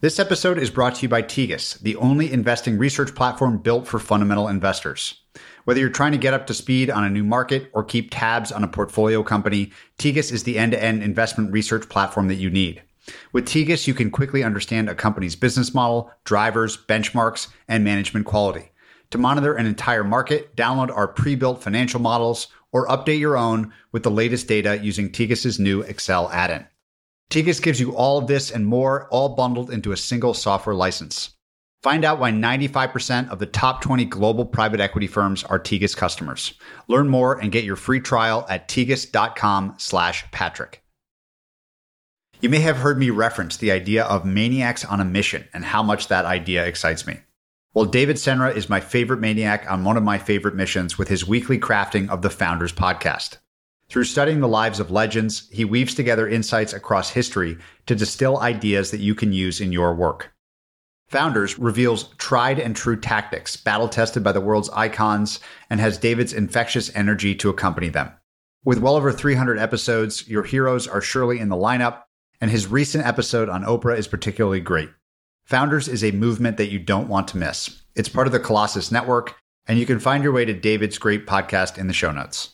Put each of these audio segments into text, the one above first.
This episode is brought to you by Tegas, the only investing research platform built for fundamental investors. Whether you're trying to get up to speed on a new market or keep tabs on a portfolio company, Tegas is the end-to-end investment research platform that you need. With Tegas, you can quickly understand a company's business model, drivers, benchmarks, and management quality. To monitor an entire market, download our pre-built financial models or update your own with the latest data using Tegas' new Excel add-in. Tegas gives you all of this and more, all bundled into a single software license. Find out why 95% of the top 20 global private equity firms are Tegas customers. Learn more and get your free trial at tegas.com/Patrick. You may have heard me reference the idea of maniacs on a mission and how much that idea excites me. Well, David Senra is my favorite maniac on one of my favorite missions with his weekly crafting of the Founders podcast. Through studying the lives of legends, he weaves together insights across history to distill ideas that you can use in your work. Founders reveals tried and true tactics, battle-tested by the world's icons, and has David's infectious energy to accompany them. With well over 300 episodes, your heroes are surely in the lineup, and his recent episode on Oprah is particularly great. Founders is a movement that you don't want to miss. It's part of the Colossus Network, and you can find your way to David's great podcast in the show notes.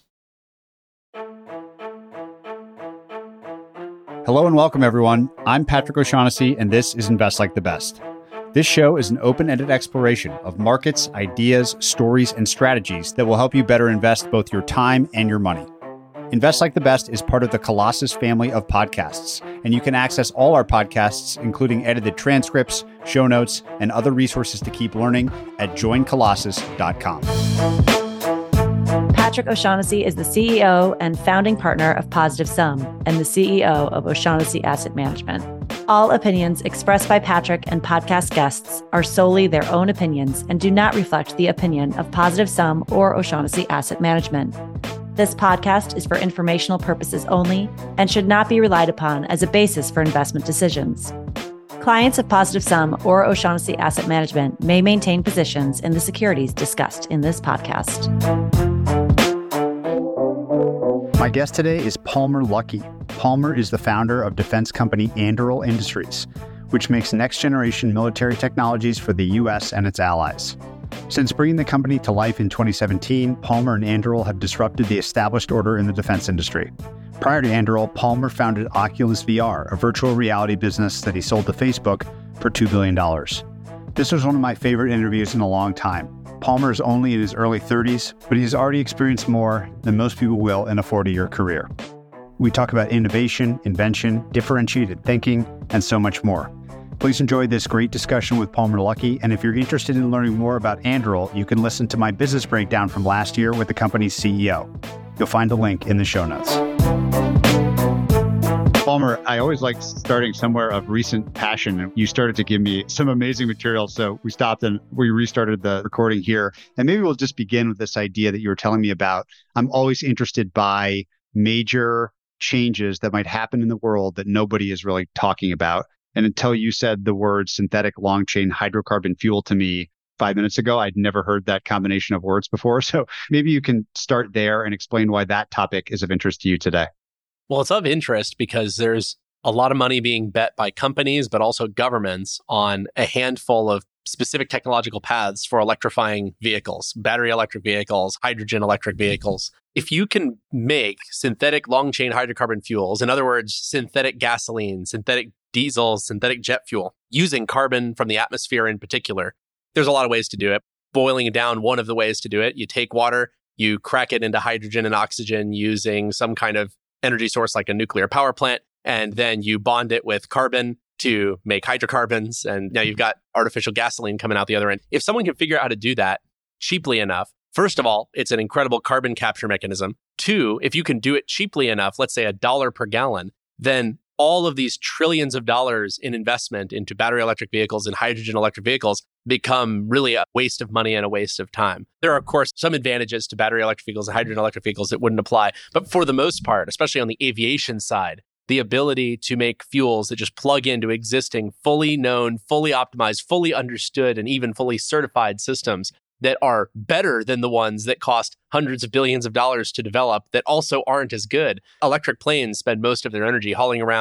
Hello and welcome, everyone. I'm Patrick O'Shaughnessy, and this is Invest Like the Best. This show is an open-ended exploration of markets, ideas, stories, and strategies that will help you better invest both your time and your money. Invest Like the Best is part of the Colossus family of podcasts, and you can access all our podcasts, including edited transcripts, show notes, and other resources to keep learning at joincolossus.com. Patrick O'Shaughnessy is the CEO and founding partner of Positive Sum and the CEO of O'Shaughnessy Asset Management. All opinions expressed by Patrick and podcast guests are solely their own opinions and do not reflect the opinion of Positive Sum or O'Shaughnessy Asset Management. This podcast is for informational purposes only and should not be relied upon as a basis for investment decisions. Clients of Positive Sum or O'Shaughnessy Asset Management may maintain positions in the securities discussed in this podcast. My guest today is Palmer Luckey. Palmer is the founder of defense company Anduril Industries, which makes next-generation military technologies for the U.S. and its allies. Since bringing the company to life in 2017, Palmer and Anduril have disrupted the established order in the defense industry. Prior to Anduril, Palmer founded Oculus VR, a virtual reality business that he sold to Facebook for $2 billion. This was one of my favorite interviews in a long time. Palmer is only in his early 30s, but he has already experienced more than most people will in a 40-year career. We talk about innovation, invention, differentiated thinking, and so much more. Please enjoy this great discussion with Palmer Luckey, and if you're interested in learning more about Anduril, you can listen to my business breakdown from last year with the company's CEO. You'll find a link in the show notes. Palmer, I always like starting somewhere of recent passion. You started to give me some amazing material, so we stopped and we restarted the recording here. And maybe we'll just begin with this idea that you were telling me about. I'm always interested by major changes that might happen in the world that nobody is really talking about. And until you said the word synthetic long-chain hydrocarbon fuel to me 5 minutes ago, I'd never heard that combination of words before. So maybe you can start there and explain why that topic is of interest to you today. Well, it's of interest because there's a lot of money being bet by companies, but also governments on a handful of specific technological paths for electrifying vehicles, battery electric vehicles, hydrogen electric vehicles. If you can make synthetic long-chain hydrocarbon fuels, in other words, synthetic gasoline, synthetic diesel, synthetic jet fuel, using carbon from the atmosphere in particular, there's a lot of ways to do it. Boiling it down, one of the ways to do it, you take water, you crack it into hydrogen and oxygen using some kind of energy source like a nuclear power plant, and then you bond it with carbon to make hydrocarbons, and now you've got artificial gasoline coming out the other end. If someone can figure out how to do that cheaply enough, first of all, it's an incredible carbon capture mechanism. Two, if you can do it cheaply enough, let's say $1 per gallon, then all of these trillions of dollars in investment into battery electric vehicles and hydrogen electric vehicles become really a waste of money and a waste of time. There are, of course, some advantages to battery electric vehicles and hydrogen electric vehicles that wouldn't apply. But for the most part, especially on the aviation side, the ability to make fuels that just plug into existing, fully known, fully optimized, fully understood, and even fully certified systems that are better than the ones that cost hundreds of billions of dollars to develop that also aren't as good. Electric planes spend most of their energy hauling around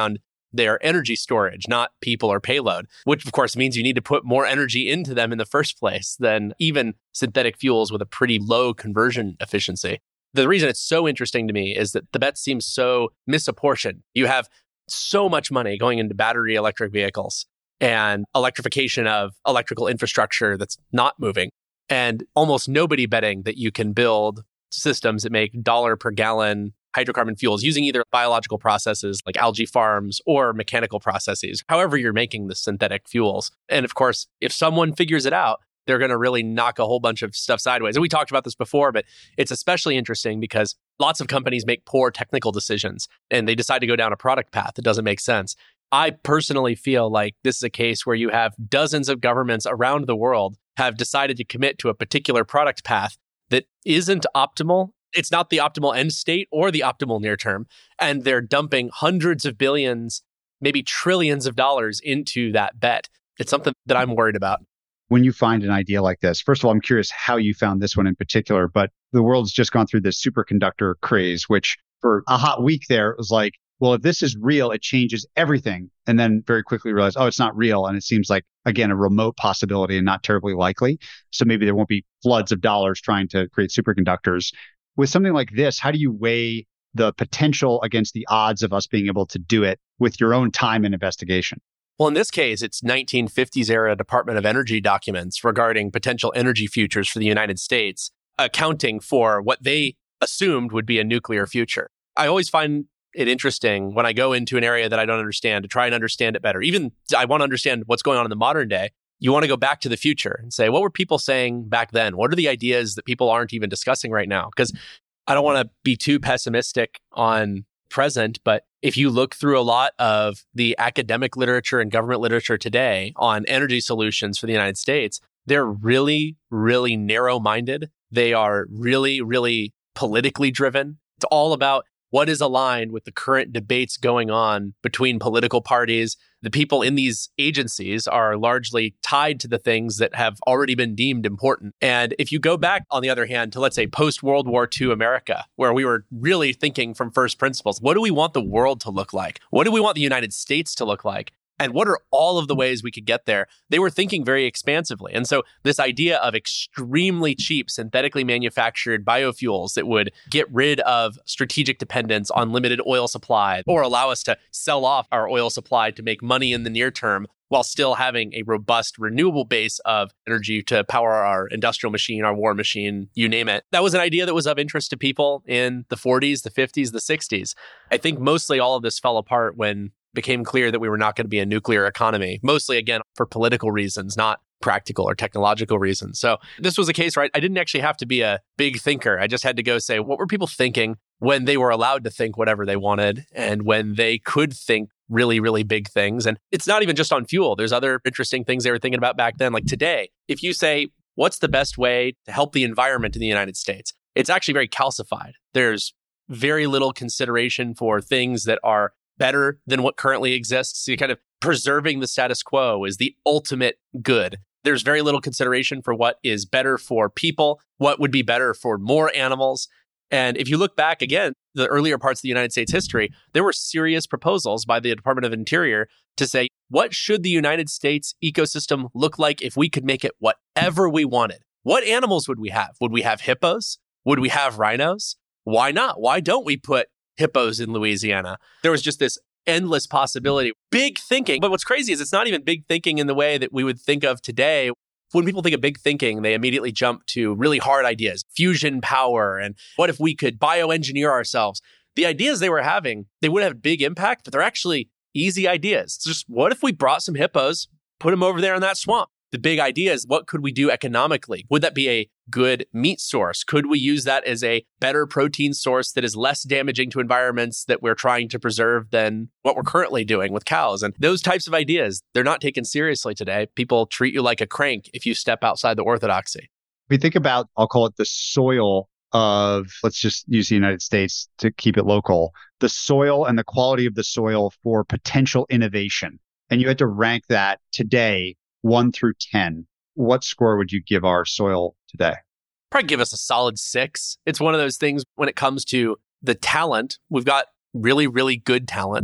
their energy storage, not people or payload, which of course means you need to put more energy into them in the first place than even synthetic fuels with a pretty low conversion efficiency. The reason it's so interesting to me is that the bet seems so misapportioned. You have so much money going into battery electric vehicles and electrification of electrical infrastructure that's not moving, and almost nobody betting that you can build systems that make dollar per gallon hydrocarbon fuels using either biological processes like algae farms or mechanical processes, however you're making the synthetic fuels. And of course, if someone figures it out, they're going to really knock a whole bunch of stuff sideways. And we talked about this before, but it's especially interesting because lots of companies make poor technical decisions and they decide to go down a product path that doesn't make sense. I personally feel like this is a case where you have dozens of governments around the world have decided to commit to a particular product path that isn't optimal. It's not the optimal end state or the optimal near term. And they're dumping hundreds of billions, maybe trillions of dollars into that bet. It's something that I'm worried about. When you find an idea like this, first of all, I'm curious how you found this one in particular, but the world's just gone through this superconductor craze, which for a hot week there, it was like, well, if this is real, it changes everything. And then very quickly realized, oh, it's not real. And it seems like, again, a remote possibility and not terribly likely. So maybe there won't be floods of dollars trying to create superconductors. With something like this, how do you weigh the potential against the odds of us being able to do it with your own time and investigation? Well, in this case, it's 1950s era Department of Energy documents regarding potential energy futures for the United States, accounting for what they assumed would be a nuclear future. I always find it interesting when I go into an area that I don't understand to try and understand it better. Even I want to understand what's going on in the modern day. You want to go back to the future and say, what were people saying back then? What are the ideas that people aren't even discussing right now? Because I don't want to be too pessimistic on present, but if you look through a lot of the academic literature and government literature today on energy solutions for the United States, they're really, really narrow-minded. They are really, really politically driven. It's all about what is aligned with the current debates going on between political parties. The people in these agencies are largely tied to the things that have already been deemed important. And if you go back, on the other hand, to let's say post-World War II America, where we were really thinking from first principles, what do we want the world to look like? What do we want the United States to look like? And what are all of the ways we could get there? They were thinking very expansively. And so this idea of extremely cheap, synthetically manufactured biofuels that would get rid of strategic dependence on limited oil supply or allow us to sell off our oil supply to make money in the near term while still having a robust renewable base of energy to power our industrial machine, our war machine, you name it. That was an idea that was of interest to people in the 40s, the 50s, the 60s. I think mostly all of this fell apart when became clear that we were not going to be a nuclear economy, mostly, again, for political reasons, not practical or technological reasons. So this was a case where I didn't actually have to be a big thinker. I just had to go say, what were people thinking when they were allowed to think whatever they wanted and when they could think really, really big things? And it's not even just on fuel. There's other interesting things they were thinking about back then. Like today, if you say, what's the best way to help the environment in the United States? It's actually very calcified. There's very little consideration for things that are better than what currently exists. So kind of preserving the status quo is the ultimate good. There's very little consideration for what is better for people, what would be better for more animals. And if you look back again, the earlier parts of the United States history, there were serious proposals by the Department of Interior to say, what should the United States ecosystem look like if we could make it whatever we wanted? What animals would we have? Would we have hippos? Would we have rhinos? Why not? Why don't we put hippos in Louisiana? There was just this endless possibility. Big thinking. But what's crazy is it's not even big thinking in the way that we would think of today. When people think of big thinking, they immediately jump to really hard ideas, fusion power, and what if we could bioengineer ourselves? The ideas they were having, they would have big impact, but they're actually easy ideas. It's just, what if we brought some hippos, put them over there in that swamp? The big idea is, what could we do economically? Would that be a good meat source? Could we use that as a better protein source that is less damaging to environments that we're trying to preserve than what we're currently doing with cows? And those types of ideas, they're not taken seriously today. People treat you like a crank if you step outside the orthodoxy. We think about, I'll call it the soil of, let's just use the United States to keep it local, the soil and the quality of the soil for potential innovation. And you had to rank that today 1 through 10. What score would you give our soil today? Probably give us a solid 6. It's one of those things when it comes to the talent. We've got really, really good talent.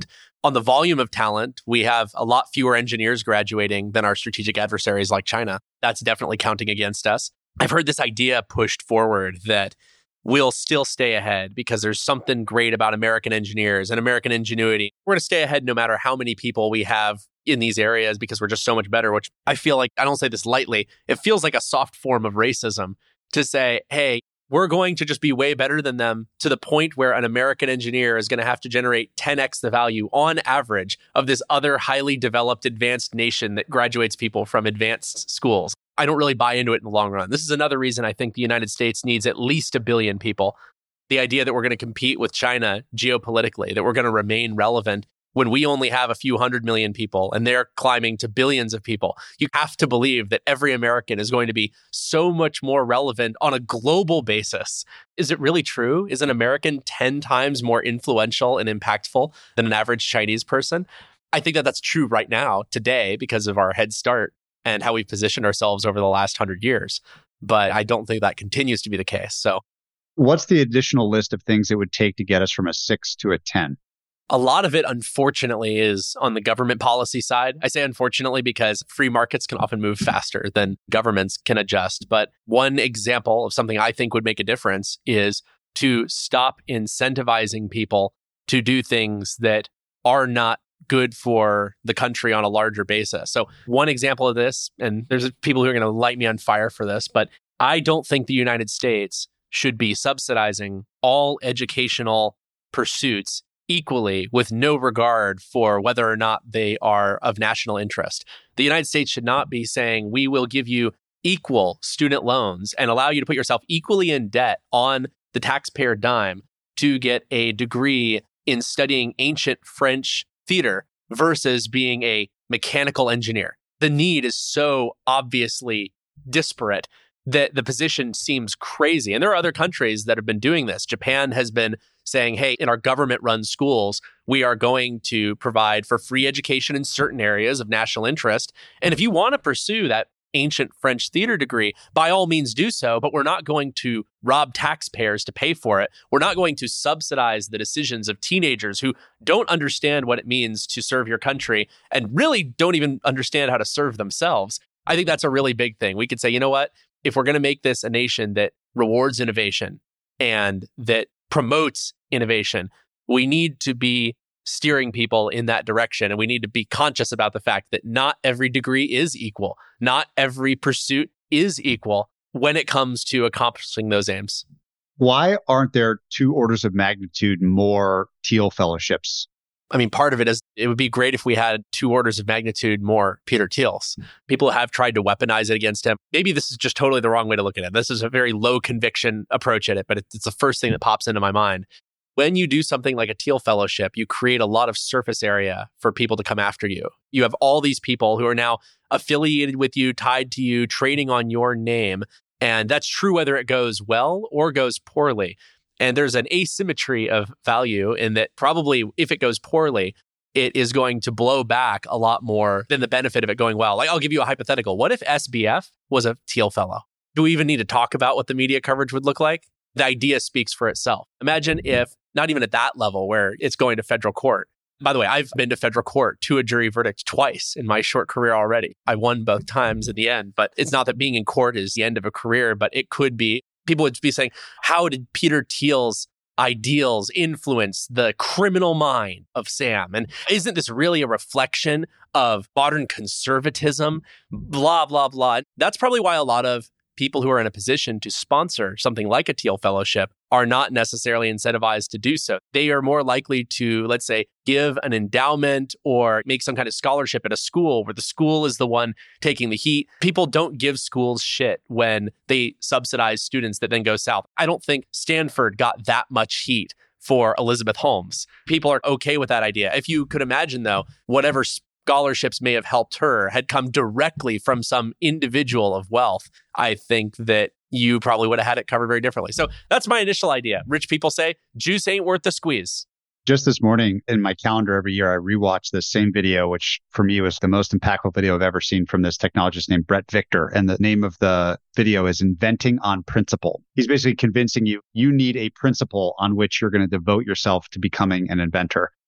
On the volume of talent, we have a lot fewer engineers graduating than our strategic adversaries like China. That's definitely counting against us. I've heard this idea pushed forward that we'll still stay ahead because there's something great about American engineers and American ingenuity. We're going to stay ahead no matter how many people we have in these areas because we're just so much better, which I feel like, I don't say this lightly, it feels like a soft form of racism to say, hey, we're going to just be way better than them to the point where an American engineer is going to have to generate 10x the value on average of this other highly developed advanced nation that graduates people from advanced schools. I don't really buy into it in the long run. This is another reason I think the United States needs at least 1 billion people. The idea that we're going to compete with China geopolitically, that we're going to remain relevant when we only have a few 100 million people and they're climbing to billions of people. You have to believe that every American is going to be so much more relevant on a global basis. Is it really true? Is an American 10 times more influential and impactful than an average Chinese person? I think that that's true right now, today, because of our head start and how we've positioned ourselves over the last 100 years. But I don't think that continues to be the case. So, what's the additional list of things it would take to get us from a 6 to a 10? A lot of it, unfortunately, is on the government policy side. I say unfortunately because free markets can often move faster than governments can adjust. But one example of something I think would make a difference is to stop incentivizing people to do things that are not good for the country on a larger basis. So one example of this, and there's people who are going to light me on fire for this, but I don't think the United States should be subsidizing all educational pursuits equally with no regard for whether or not they are of national interest. The United States should not be saying, we will give you equal student loans and allow you to put yourself equally in debt on the taxpayer dime to get a degree in studying ancient French theater versus being a mechanical engineer. The need is so obviously disparate that the position seems crazy. And there are other countries that have been doing this. Japan has been saying, hey, in our government-run schools, we are going to provide for free education in certain areas of national interest. And if you want to pursue that ancient French theater degree, by all means do so, but we're not going to rob taxpayers to pay for it. We're not going to subsidize the decisions of teenagers who don't understand what it means to serve your country and really don't even understand how to serve themselves. I think that's a really big thing. We could say, you know what? If we're going to make this a nation that rewards innovation and that promotes innovation, we need to be steering people in that direction. And we need to be conscious about the fact that not every degree is equal. Not every pursuit is equal when it comes to accomplishing those aims. Why aren't there 2 orders of magnitude more Thiel fellowships? I mean, part of it is it would be great if we had 2 orders of magnitude more Peter Thiels. People have tried to weaponize it against him. Maybe this is just totally the wrong way to look at it. This is a very low conviction approach at it, but it's the first thing that pops into my mind. When you do something like a Thiel Fellowship, you create a lot of surface area for people to come after you. You have all these people who are now affiliated with you, tied to you, trading on your name. And that's true whether it goes well or goes poorly. And there's an asymmetry of value in that probably if it goes poorly, it is going to blow back a lot more than the benefit of it going well. Like, I'll give you a hypothetical. What if SBF was a Thiel Fellow? Do we even need to talk about what the media coverage would look like? The idea speaks for itself. Imagine if, not even at that level where it's going to federal court. By the way, I've been to federal court to a jury verdict twice in my short career already. I won both times in the end, but it's not that being in court is the end of a career, but it could be. People would be saying, how did Peter Thiel's ideals influence the criminal mind of Sam? And isn't this really a reflection of modern conservatism? Blah, blah, blah. That's probably why a lot of people who are in a position to sponsor something like a Thiel Fellowship are not necessarily incentivized to do so. They are more likely to, let's say, give an endowment or make some kind of scholarship at a school where the school is the one taking the heat. People don't give schools shit when they subsidize students that then go south. I don't think Stanford got that much heat for Elizabeth Holmes. People are okay with that idea. If you could imagine, though, whatever scholarships may have helped her had come directly from some individual of wealth, I think that you probably would have had it covered very differently. So that's my initial idea. Rich people say, juice ain't worth the squeeze. Just this morning in my calendar every year, I rewatch this same video, which for me was the most impactful video I've ever seen from this technologist named Bret Victor. And the name of the video is Inventing on Principle. He's basically convincing you need a principle on which you're going to devote yourself to becoming an inventor.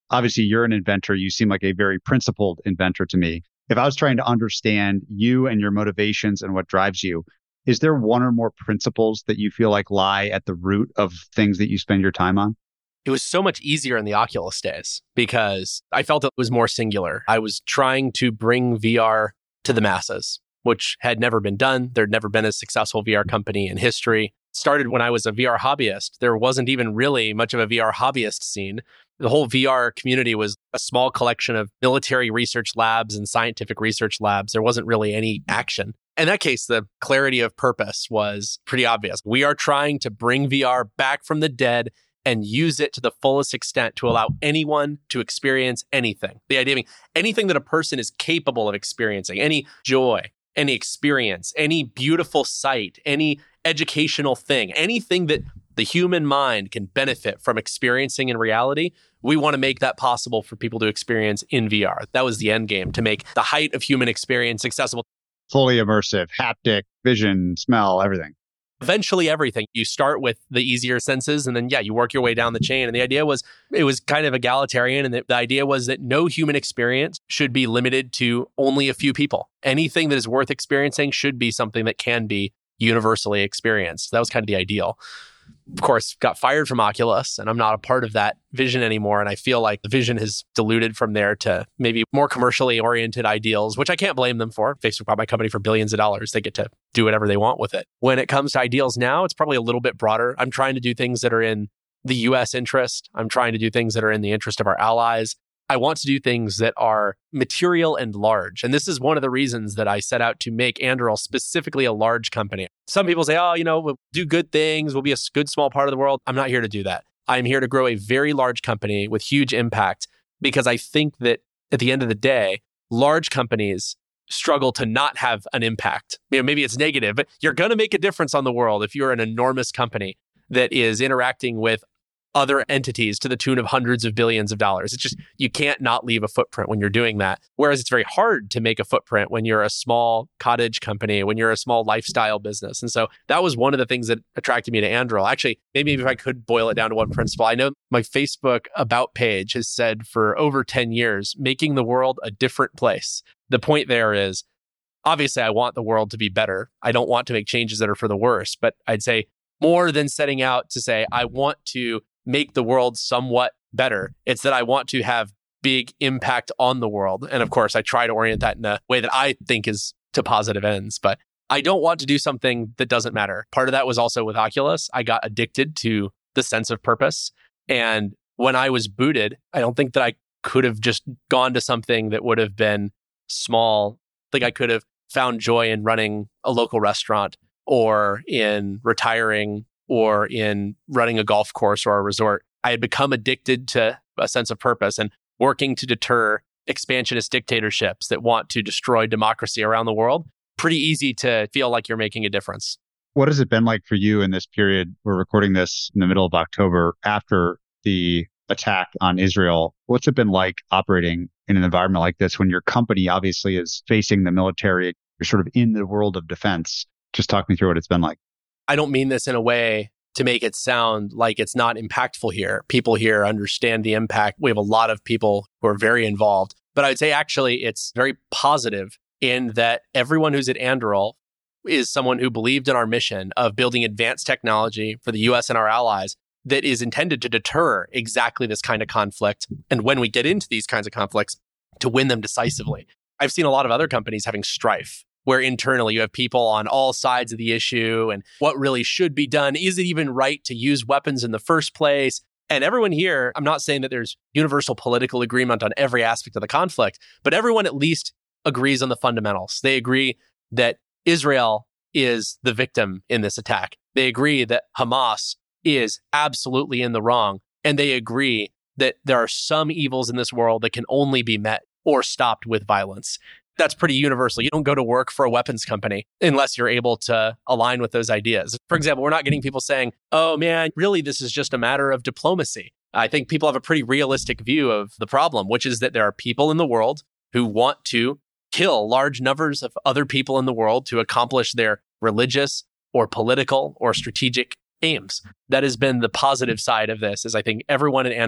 Obviously, you're an inventor. You seem like a very principled inventor to me. If I was trying to understand you and your motivations and what drives you, is there one or more principles that you feel like lie at the root of things that you spend your time on? It was so much easier in the Oculus days because I felt it was more singular. I was trying to bring VR to the masses, which had never been done. There'd never been a successful VR company in history. Started when I was a VR hobbyist. There wasn't even really much of a VR hobbyist scene. The whole VR community was a small collection of military research labs and scientific research labs. There wasn't really any action. In that case, the clarity of purpose was pretty obvious. We are trying to bring VR back from the dead and use it to the fullest extent to allow anyone to experience anything. The idea being anything that a person is capable of experiencing, any joy, any experience, any beautiful sight, any educational thing, anything that the human mind can benefit from experiencing in reality, we want to make that possible for people to experience in VR. That was the end game, to make the height of human experience accessible. Fully immersive, haptic, vision, smell, everything. Eventually everything. You start with the easier senses and then, you work your way down the chain. And the idea was, it was kind of egalitarian. And the idea was that no human experience should be limited to only a few people. Anything that is worth experiencing should be something that can be universally experienced. That was kind of the ideal. Of course, got fired from Oculus, and I'm not a part of that vision anymore. And I feel like the vision has diluted from there to maybe more commercially oriented ideals, which I can't blame them for. Facebook bought my company for billions of dollars. They get to do whatever they want with it. When it comes to ideals now, it's probably a little bit broader. I'm trying to do things that are in the US interest. I'm trying to do things that are in the interest of our allies. I want to do things that are material and large. And this is one of the reasons that I set out to make Anduril specifically a large company. Some people say, we'll do good things. We'll be a good small part of the world. I'm not here to do that. I'm here to grow a very large company with huge impact because I think that at the end of the day, large companies struggle to not have an impact. Maybe it's negative, but you're going to make a difference on the world if you're an enormous company that is interacting with other entities to the tune of hundreds of billions of dollars. It's just, you can't not leave a footprint when you're doing that. Whereas it's very hard to make a footprint when you're a small cottage company, when you're a small lifestyle business. And so that was one of the things that attracted me to Anduril. Actually, maybe if I could boil it down to one principle, I know my Facebook about page has said for over 10 years, making the world a different place. The point there is, obviously, I want the world to be better. I don't want to make changes that are for the worse, but I'd say more than setting out to say, I want to make the world somewhat better. It's that I want to have big impact on the world. And of course, I try to orient that in a way that I think is to positive ends, but I don't want to do something that doesn't matter. Part of that was also with Oculus. I got addicted to the sense of purpose. And when I was booted, I don't think that I could have just gone to something that would have been small. Like I could have found joy in running a local restaurant or in retiring or in running a golf course or a resort. I had become addicted to a sense of purpose and working to deter expansionist dictatorships that want to destroy democracy around the world. Pretty easy to feel like you're making a difference. What has it been like for you in this period? We're recording this in the middle of October after the attack on Israel. What's it been like operating in an environment like this when your company obviously is facing the military? You're sort of in the world of defense. Just talk me through what it's been like. I don't mean this in a way to make it sound like it's not impactful here. People here understand the impact. We have a lot of people who are very involved. But I would say actually it's very positive in that everyone who's at Anduril is someone who believed in our mission of building advanced technology for the US and our allies that is intended to deter exactly this kind of conflict. And when we get into these kinds of conflicts, to win them decisively. I've seen a lot of other companies having strife, where internally you have people on all sides of the issue and what really should be done. Is it even right to use weapons in the first place? And everyone here, I'm not saying that there's universal political agreement on every aspect of the conflict, but everyone at least agrees on the fundamentals. They agree that Israel is the victim in this attack. They agree that Hamas is absolutely in the wrong. And they agree that there are some evils in this world that can only be met or stopped with violence. That's pretty universal. You don't go to work for a weapons company unless you're able to align with those ideas. For example, we're not getting people saying, oh man, really, this is just a matter of diplomacy. I think people have a pretty realistic view of the problem, which is that there are people in the world who want to kill large numbers of other people in the world to accomplish their religious or political or strategic aims. That has been the positive side of this, is I think everyone at Anduril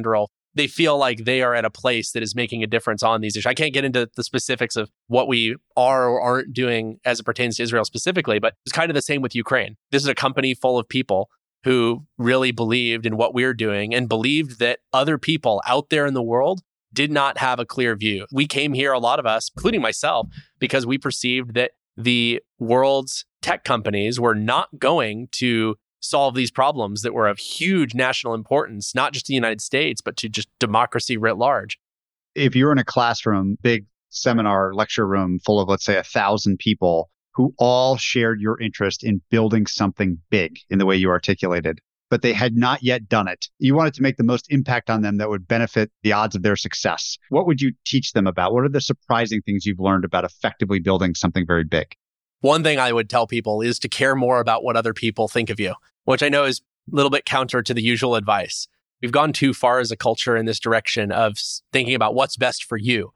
they feel like they are at a place that is making a difference on these issues. I can't get into the specifics of what we are or aren't doing as it pertains to Israel specifically, but it's kind of the same with Ukraine. This is a company full of people who really believed in what we're doing and believed that other people out there in the world did not have a clear view. We came here, a lot of us, including myself, because we perceived that the world's tech companies were not going to solve these problems that were of huge national importance, not just to the United States, but to just democracy writ large. If you're in a classroom, big seminar lecture room full of, let's say, 1,000 people who all shared your interest in building something big in the way you articulated, but they had not yet done it, you wanted to make the most impact on them that would benefit the odds of their success. What would you teach them about? What are the surprising things you've learned about effectively building something very big? One thing I would tell people is to care more about what other people think of you, which I know is a little bit counter to the usual advice. We've gone too far as a culture in this direction of thinking about what's best for you.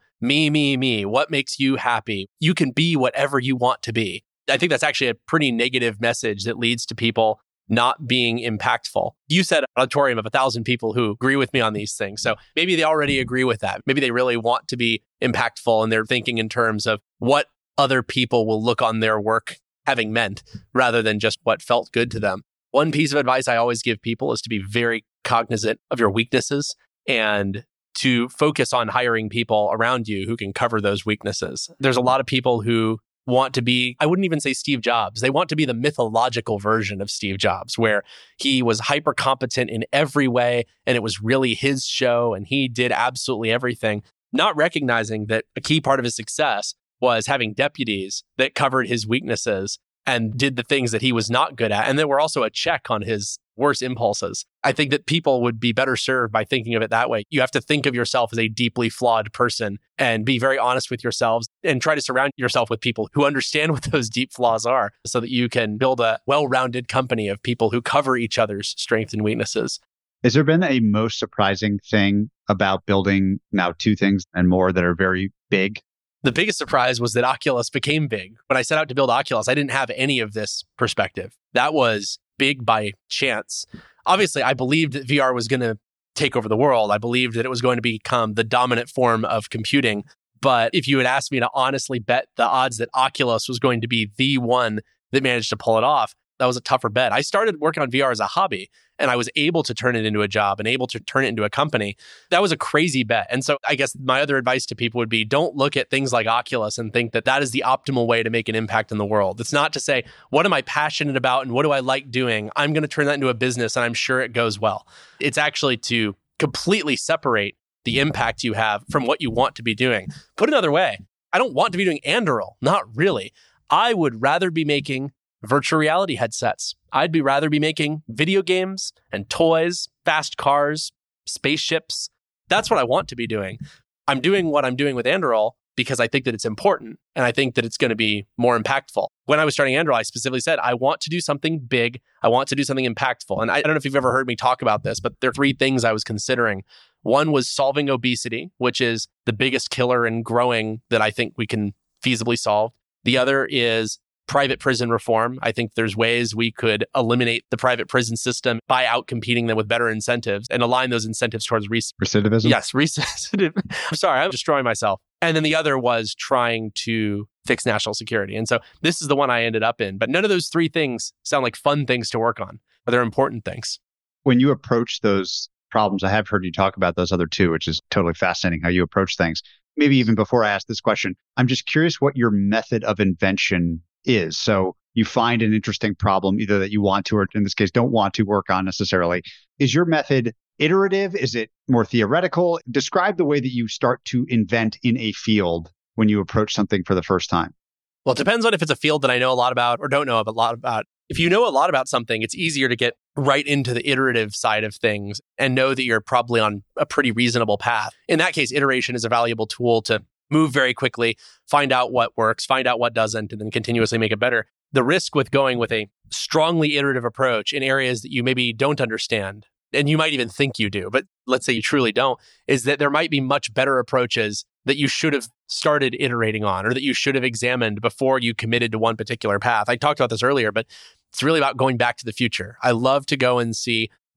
Me, what makes you happy? You can be whatever you want to be. I think that's actually a pretty negative message that leads to people not being impactful. You said an auditorium of 1,000 people who agree with me on these things. So maybe they already agree with that. Maybe they really want to be impactful and they're thinking in terms of what other people will look on their work having meant rather than just what felt good to them. One piece of advice I always give people is to be very cognizant of your weaknesses and to focus on hiring people around you who can cover those weaknesses. There's a lot of people who want to be, I wouldn't even say Steve Jobs. They want to be the mythological version of Steve Jobs, where he was hyper competent in every way and it was really his show and he did absolutely everything, not recognizing that a key part of his success was having deputies that covered his weaknesses and did the things that he was not good at. And there were also a check on his worst impulses. I think that people would be better served by thinking of it that way. You have to think of yourself as a deeply flawed person and be very honest with yourselves and try to surround yourself with people who understand what those deep flaws are so that you can build a well-rounded company of people who cover each other's strengths and weaknesses. Has there been a most surprising thing about building now two things and more that are very big? The biggest surprise was that Oculus became big. When I set out to build Oculus, I didn't have any of this perspective. That was big by chance. Obviously, I believed that VR was going to take over the world. I believed that it was going to become the dominant form of computing. But if you had asked me to honestly bet the odds that Oculus was going to be the one that managed to pull it off, that was a tougher bet. I started working on VR as a hobby, and I was able to turn it into a job and able to turn it into a company. That was a crazy bet. And so I guess my other advice to people would be, don't look at things like Oculus and think that that is the optimal way to make an impact in the world. It's not to say, what am I passionate about and what do I like doing? I'm going to turn that into a business and I'm sure it goes well. It's actually to completely separate the impact you have from what you want to be doing. Put another way, I don't want to be doing Anduril. Not really. I would rather be making virtual reality headsets. I'd rather be making video games and toys, fast cars, spaceships. That's what I want to be doing. I'm doing what I'm doing with Anduril because I think that it's important and I think that it's going to be more impactful. When I was starting Anduril, I specifically said, I want to do something big. I want to do something impactful. And I don't know if you've ever heard me talk about this, but there are three things I was considering. One was solving obesity, which is the biggest killer and growing that I think we can feasibly solve. The other is private prison reform. I think there's ways we could eliminate the private prison system by outcompeting them with better incentives and align those incentives towards recidivism. Yes, recidivism. I'm sorry, I'm destroying myself. And then the other was trying to fix national security. And so this is the one I ended up in. But none of those three things sound like fun things to work on, but they're important things. When you approach those problems, I have heard you talk about those other two, which is totally fascinating how you approach things. Maybe even before I ask this question, I'm just curious what your method of invention is. So you find an interesting problem, either that you want to, or in this case, don't want to work on necessarily. Is your method iterative? Is it more theoretical? Describe the way that you start to invent in a field when you approach something for the first time. Well, it depends on if it's a field that I know a lot about or don't know a lot about. If you know a lot about something, it's easier to get right into the iterative side of things and know that you're probably on a pretty reasonable path. In that case, iteration is a valuable tool to move very quickly, find out what works, find out what doesn't, and then continuously make it better. The risk with going with a strongly iterative approach in areas that you maybe don't understand, and you might even think you do, but let's say you truly don't, is that there might be much better approaches that you should have started iterating on or that you should have examined before you committed to one particular path. I talked about this earlier, but it's really about going back to the future. I love to go and see what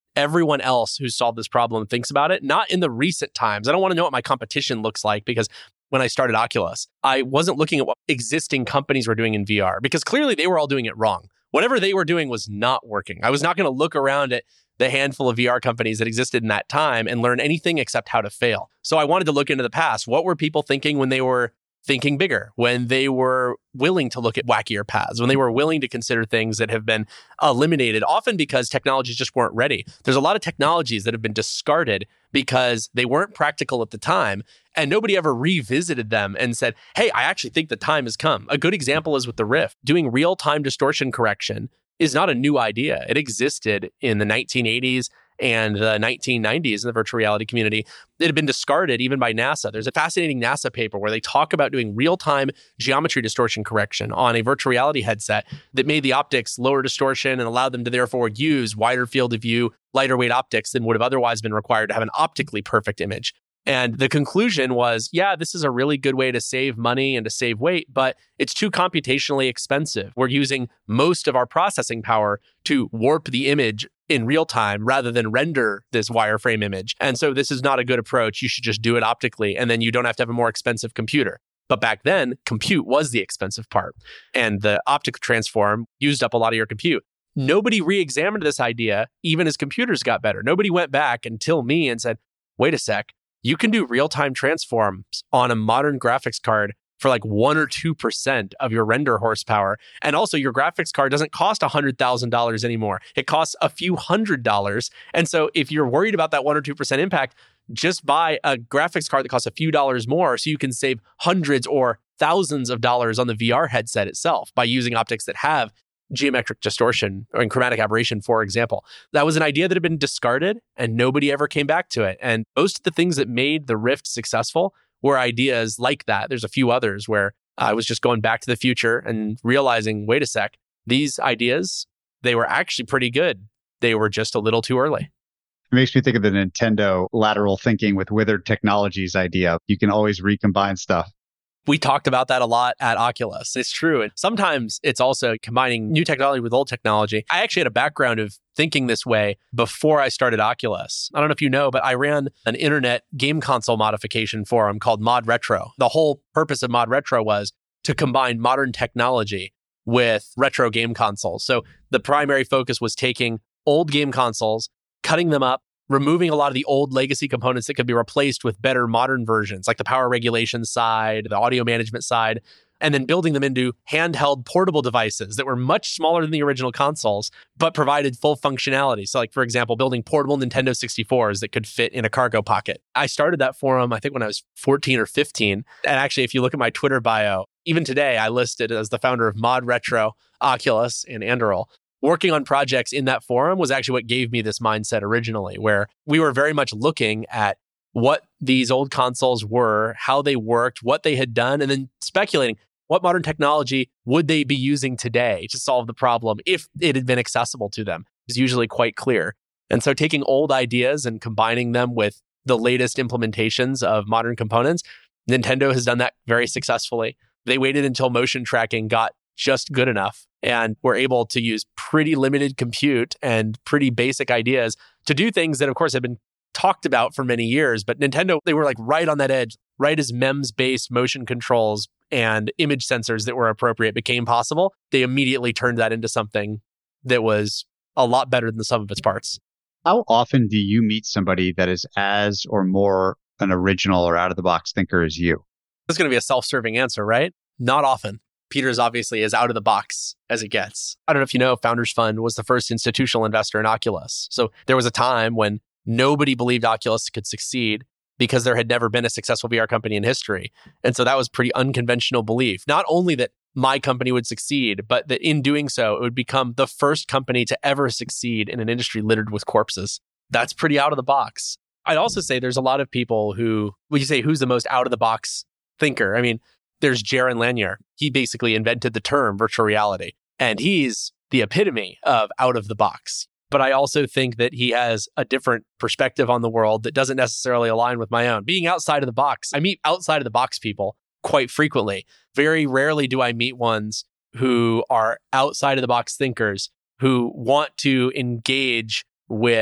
everyone else who's solved this problem thinks about it, not in the recent times. I don't want to know what my competition looks like because when I started Oculus, I wasn't looking at what existing companies were doing in VR because clearly they were all doing it wrong. Whatever they were doing was not working. I was not going to look around at the handful of VR companies that existed in that time and learn anything except how to fail. So I wanted to look into the past. What were people thinking when they were thinking bigger, when they were willing to look at wackier paths, when they were willing to consider things that have been eliminated, often because technologies just weren't ready. There's a lot of technologies that have been discarded because they weren't practical at the time, and nobody ever revisited them and said, hey, I actually think the time has come. A good example is with the Rift. Doing real-time distortion correction is not a new idea. It existed in the 1980s and the 1990s in the virtual reality community. It had been discarded even by NASA. There's a fascinating NASA paper where they talk about doing real-time geometry distortion correction on a virtual reality headset that made the optics lower distortion and allowed them to therefore use wider field of view, lighter weight optics than would have otherwise been required to have an optically perfect image. And the conclusion was, yeah, this is a really good way to save money and to save weight, but it's too computationally expensive. We're using most of our processing power to warp the image in real time rather than render this wireframe image. And so this is not a good approach. You should just do it optically, and then you don't have to have a more expensive computer. But back then, compute was the expensive part. And the optical transform used up a lot of your compute. Nobody re-examined this idea, even as computers got better. Nobody went back until me and said, wait a sec, you can do real-time transforms on a modern graphics card for like 1 or 2% of your render horsepower. And also your graphics card doesn't cost $100,000 anymore. It costs a few $100s. And so if you're worried about that 1 or 2% impact, just buy a graphics card that costs a few dollars more so you can save hundreds or thousands of dollars on the VR headset itself by using optics that have geometric distortion or chromatic aberration, for example. That was an idea that had been discarded and nobody ever came back to it. And most of the things that made the Rift successful were ideas like that. There's a few others where I was just going back to the future and realizing, wait a sec, these ideas, they were actually pretty good. They were just a little too early. It makes me think of the Nintendo lateral thinking with withered technologies idea. You can always recombine stuff. We talked about that a lot at Oculus. It's true. And sometimes it's also combining new technology with old technology. I actually had a background of thinking this way before I started Oculus. I don't know if you know, but I ran an internet game console modification forum called Mod Retro. The whole purpose of Mod Retro was to combine modern technology with retro game consoles. So the primary focus was taking old game consoles, cutting them up, removing a lot of the old legacy components that could be replaced with better modern versions, like the power regulation side, the audio management side, and then building them into handheld portable devices that were much smaller than the original consoles, but provided full functionality. So like, for example, building portable Nintendo 64s that could fit in a cargo pocket. I started that forum, I think when I was 14 or 15. And actually, if you look at my Twitter bio, even today, I listed as the founder of Mod Retro, Oculus, and Anduril. Working on projects in that forum was actually what gave me this mindset originally, where we were very much looking at what these old consoles were, how they worked, what they had done, and then speculating what modern technology would they be using today to solve the problem if it had been accessible to them. Is usually quite clear. And so taking old ideas and combining them with the latest implementations of modern components, Nintendo has done that very successfully. They waited until motion tracking got just good enough and were able to use pretty limited compute and pretty basic ideas to do things that, of course, have been talked about for many years. But Nintendo, they were like right on that edge, right as MEMS-based motion controls and image sensors that were appropriate became possible. They immediately turned that into something that was a lot better than the sum of its parts. How often do you meet somebody that is as or more an original or out-of-the-box thinker as you? This is going to be a self-serving answer, right? Not often. Peter's obviously as out of the box as it gets. I don't know if you know, Founders Fund was the first institutional investor in Oculus. So there was a time when nobody believed Oculus could succeed because there had never been a successful VR company in history. And so that was pretty unconventional belief. Not only that my company would succeed, but that in doing so, it would become the first company to ever succeed in an industry littered with corpses. That's pretty out of the box. I'd also say there's a lot of people who, would you say, who's the most out of the box thinker? I mean, there's Jaron Lanier. He basically invented the term virtual reality, and he's the epitome of out of the box. But I also think that he has a different perspective on the world that doesn't necessarily align with my own. Being outside of the box, I meet outside of the box people quite frequently. Very rarely do I meet ones who are outside of the box thinkers who want to engage with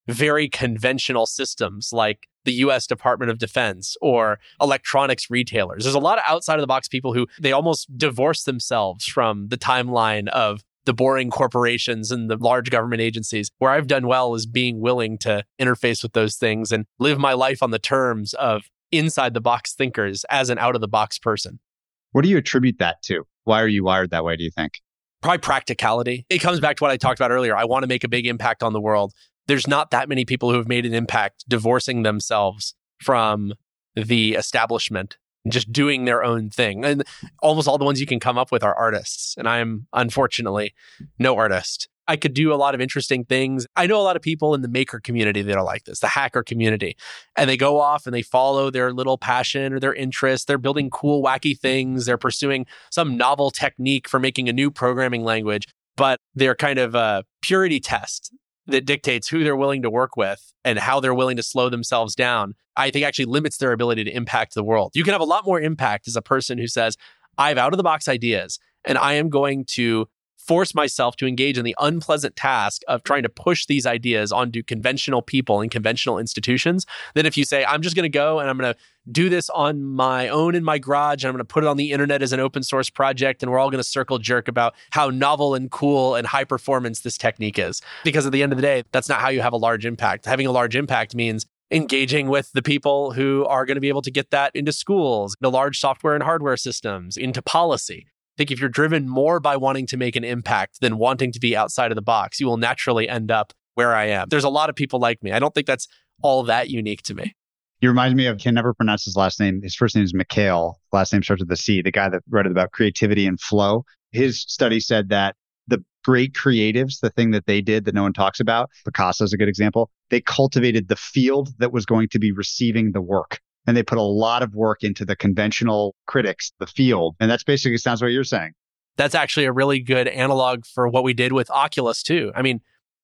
very conventional systems like the US Department of Defense or electronics retailers. There's a lot of outside of the box people who they almost divorce themselves from the timeline of the boring corporations and the large government agencies. Where I've done well is being willing to interface with those things and live my life on the terms of inside the box thinkers as an out of the box person. What do you attribute that to? Why are you wired that way, do you think? Probably practicality. It comes back to what I talked about earlier. I want to make a big impact on the world. There's not that many people who have made an impact divorcing themselves from the establishment and just doing their own thing. And almost all the ones you can come up with are artists. And I'm unfortunately no artist. I could do a lot of interesting things. I know a lot of people in the maker community that are like this, the hacker community, and they go off and they follow their little passion or their interest. They're building cool, wacky things. They're pursuing some novel technique for making a new programming language, but they're kind of a purity test that dictates who they're willing to work with and how they're willing to slow themselves down. I think actually limits their ability to impact the world. You can have a lot more impact as a person who says, I have out of the box ideas and I am going to force myself to engage in the unpleasant task of trying to push these ideas onto conventional people and conventional institutions, than if you say, I'm just going to go and I'm going to do this on my own in my garage and I'm going to put it on the internet as an open source project and we're all going to circle jerk about how novel and cool and high performance this technique is. Because at the end of the day, that's not how you have a large impact. Having a large impact means engaging with the people who are going to be able to get that into schools, into large software and hardware systems, into policy. I think if you're driven more by wanting to make an impact than wanting to be outside of the box, you will naturally end up where I am. There's a lot of people like me. I don't think that's all that unique to me. You remind me of, can never pronounce his last name. His first name is Mikhail. Last name starts with a C, the guy that wrote about creativity and flow. His study said that the great creatives, the thing that they did that no one talks about, Picasso is a good example, they cultivated the field that was going to be receiving the work. And they put a lot of work into the conventional critics, the field. And that's basically sounds what you're saying. That's actually a really good analog for what we did with Oculus too. I mean,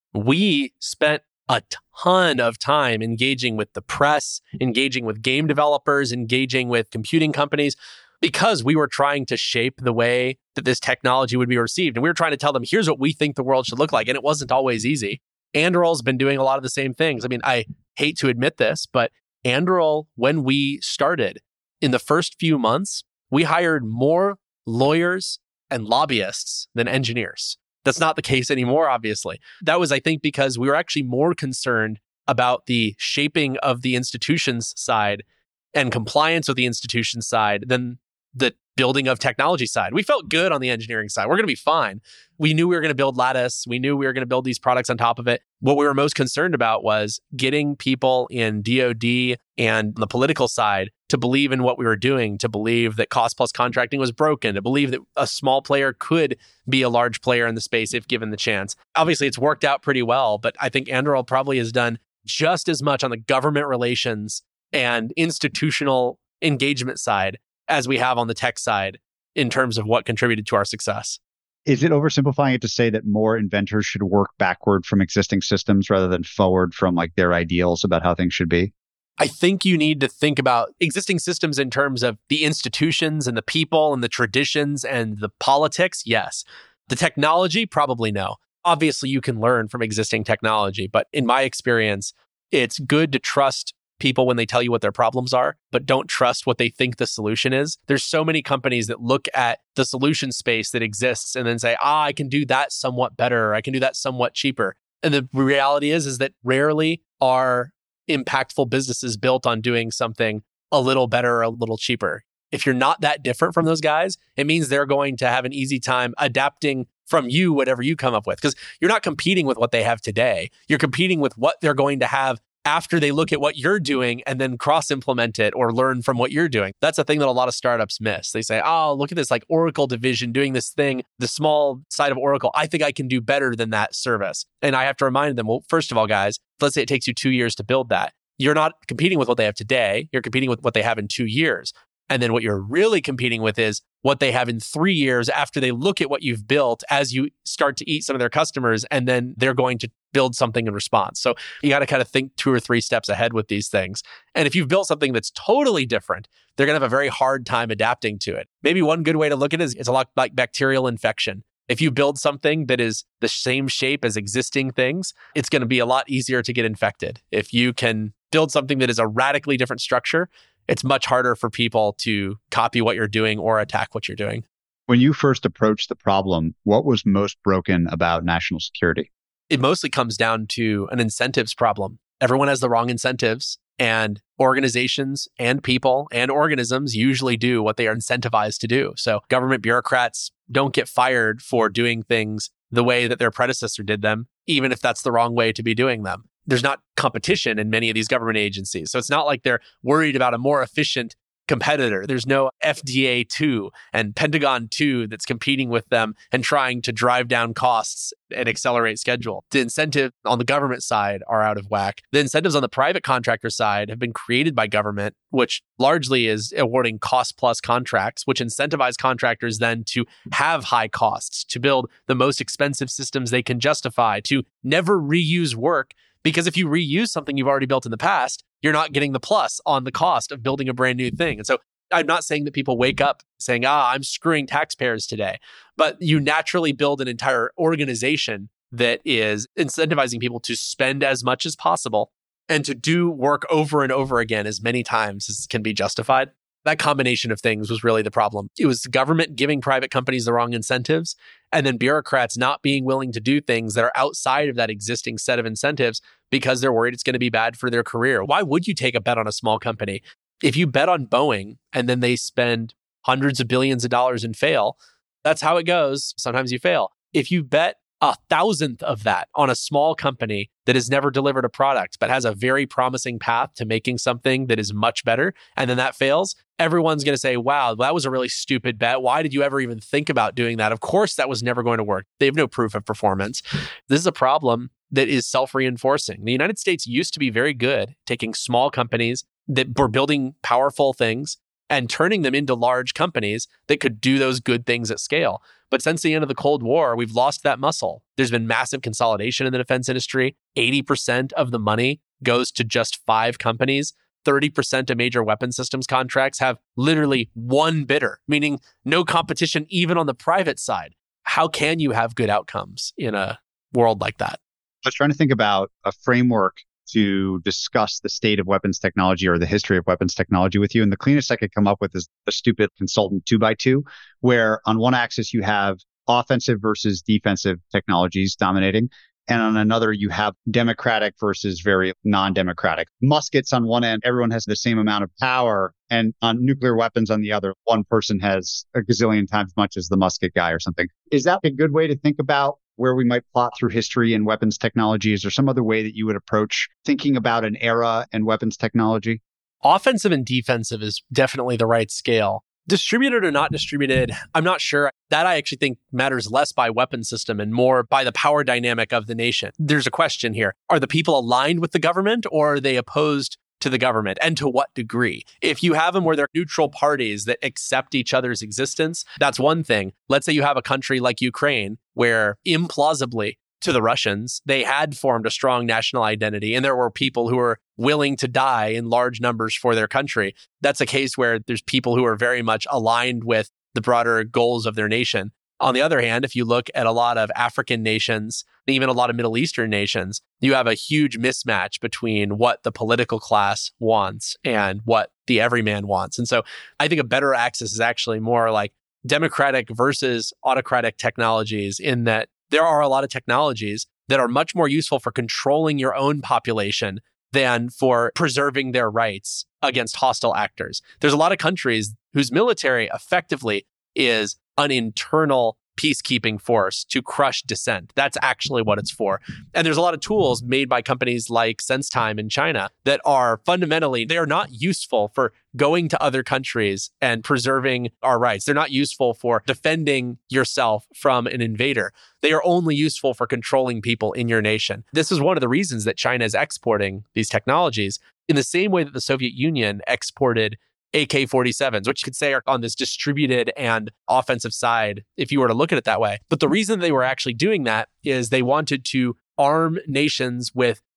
we spent a ton of time engaging with the press, engaging with game developers, engaging with computing companies, because we were trying to shape the way that this technology would be received. And we were trying to tell them, here's what we think the world should look like. And it wasn't always easy. Anduril's been doing a lot of the same things. I mean, I hate to admit this, but Anduril, when we started, in the first few months, we hired more lawyers and lobbyists than engineers. That's not the case anymore, obviously. That was, I think, because we were actually more concerned about the shaping of the institution's side and compliance with the institution's side than the building of technology side. We felt good on the engineering side. We're going to be fine. We knew we were going to build Lattice. We knew we were going to build these products on top of it. What we were most concerned about was getting people in DoD and the political side to believe in what we were doing, to believe that cost plus contracting was broken, to believe that a small player could be a large player in the space if given the chance. Obviously, it's worked out pretty well, but I think Anduril probably has done just as much on the government relations and institutional engagement side as we have on the tech side in terms of what contributed to our success. Is it oversimplifying it to say that more inventors should work backward from existing systems rather than forward from like their ideals about how things should be? I think you need to think about existing systems in terms of the institutions and the people and the traditions and the politics. Yes. The technology, probably no. Obviously, you can learn from existing technology, but in my experience, it's good to trust people when they tell you what their problems are, but don't trust what they think the solution is. There's so many companies that look at the solution space that exists and then say, I can do that somewhat better, or I can do that somewhat cheaper. And the reality is that rarely are impactful businesses built on doing something a little better or a little cheaper. If you're not that different from those guys, it means they're going to have an easy time adapting from you whatever you come up with, because you're not competing with what they have today. You're competing with what they're going to have after they look at what you're doing and then cross-implement it or learn from what you're doing. That's a thing that a lot of startups miss. They say, oh, look at this like Oracle division doing this thing, the small side of Oracle. I think I can do better than that service. And I have to remind them, well, first of all, guys, let's say it takes you 2 years to build that. You're not competing with what they have today. You're competing with what they have in 2 years. And then what you're really competing with is what they have in 3 years after they look at what you've built as you start to eat some of their customers, and then they're going to build something in response. So you got to kind of think 2 or 3 steps ahead with these things. And if you've built something that's totally different, they're going to have a very hard time adapting to it. Maybe one good way to look at it is it's a lot like bacterial infection. If you build something that is the same shape as existing things, it's going to be a lot easier to get infected. If you can build something that is a radically different structure, it's much harder for people to copy what you're doing or attack what you're doing. When you first approached the problem, what was most broken about national security? It mostly comes down to an incentives problem. Everyone has the wrong incentives, and organizations and people and organisms usually do what they are incentivized to do. So government bureaucrats don't get fired for doing things the way that their predecessor did them, even if that's the wrong way to be doing them. There's not competition in many of these government agencies. So it's not like they're worried about a more efficient competitor. There's no FDA 2 and Pentagon 2 that's competing with them and trying to drive down costs and accelerate schedule. The incentives on the government side are out of whack. The incentives on the private contractor side have been created by government, which largely is awarding cost plus contracts, which incentivize contractors then to have high costs, to build the most expensive systems they can justify, to never reuse work. Because if you reuse something you've already built in the past, you're not getting the plus on the cost of building a brand new thing. And so I'm not saying that people wake up saying, I'm screwing taxpayers today, but you naturally build an entire organization that is incentivizing people to spend as much as possible and to do work over and over again as many times as can be justified. That combination of things was really the problem. It was the government giving private companies the wrong incentives, and then bureaucrats not being willing to do things that are outside of that existing set of incentives because they're worried it's going to be bad for their career. Why would you take a bet on a small company? If you bet on Boeing and then they spend hundreds of billions of dollars and fail, that's how it goes. Sometimes you fail. If you bet 1,000th of that on a small company that has never delivered a product but has a very promising path to making something that is much better, and then that fails, everyone's going to say, wow, that was a really stupid bet. Why did you ever even think about doing that? Of course, that was never going to work. They have no proof of performance. This is a problem that is self-reinforcing. The United States used to be very good taking small companies that were building powerful things and turning them into large companies that could do those good things at scale. But since the end of the Cold War, we've lost that muscle. There's been massive consolidation in the defense industry. 80% of the money goes to just 5 companies. 30% of major weapon systems contracts have literally one bidder, meaning no competition even on the private side. How can you have good outcomes in a world like that? I was trying to think about a framework to discuss the state of weapons technology or the history of weapons technology with you. And the cleanest I could come up with is a stupid consultant 2x2, where on one axis you have offensive versus defensive technologies dominating. And on another, you have democratic versus very non-democratic. Muskets on one end, everyone has the same amount of power. And on nuclear weapons on the other, one person has a gazillion times much as the musket guy or something. Is that a good way to think about where we might plot through history and weapons technology? Is there some other way that you would approach thinking about an era and weapons technology? Offensive and defensive is definitely the right scale. Distributed or not distributed, I'm not sure. That I actually think matters less by weapon system and more by the power dynamic of the nation. There's a question here. Are the people aligned with the government or are they opposed to the government, and to what degree? If you have them where they're neutral parties that accept each other's existence, that's one thing. Let's say you have a country like Ukraine where implausibly to the Russians, they had formed a strong national identity and there were people who were willing to die in large numbers for their country. That's a case where there's people who are very much aligned with the broader goals of their nation. On the other hand, if you look at a lot of African nations, even a lot of Middle Eastern nations, you have a huge mismatch between what the political class wants and what the everyman wants. And so I think a better axis is actually more like democratic versus autocratic technologies, in that there are a lot of technologies that are much more useful for controlling your own population than for preserving their rights against hostile actors. There's a lot of countries whose military effectively is an internal peacekeeping force to crush dissent. That's actually what it's for. And there's a lot of tools made by companies like SenseTime in China that are fundamentally, they are not useful for going to other countries and preserving our rights. They're not useful for defending yourself from an invader. They are only useful for controlling people in your nation. This is one of the reasons that China is exporting these technologies in the same way that the Soviet Union exported AK-47s, which you could say are on this distributed and offensive side, if you were to look at it that way. But the reason they were actually doing that is they wanted to arm nations with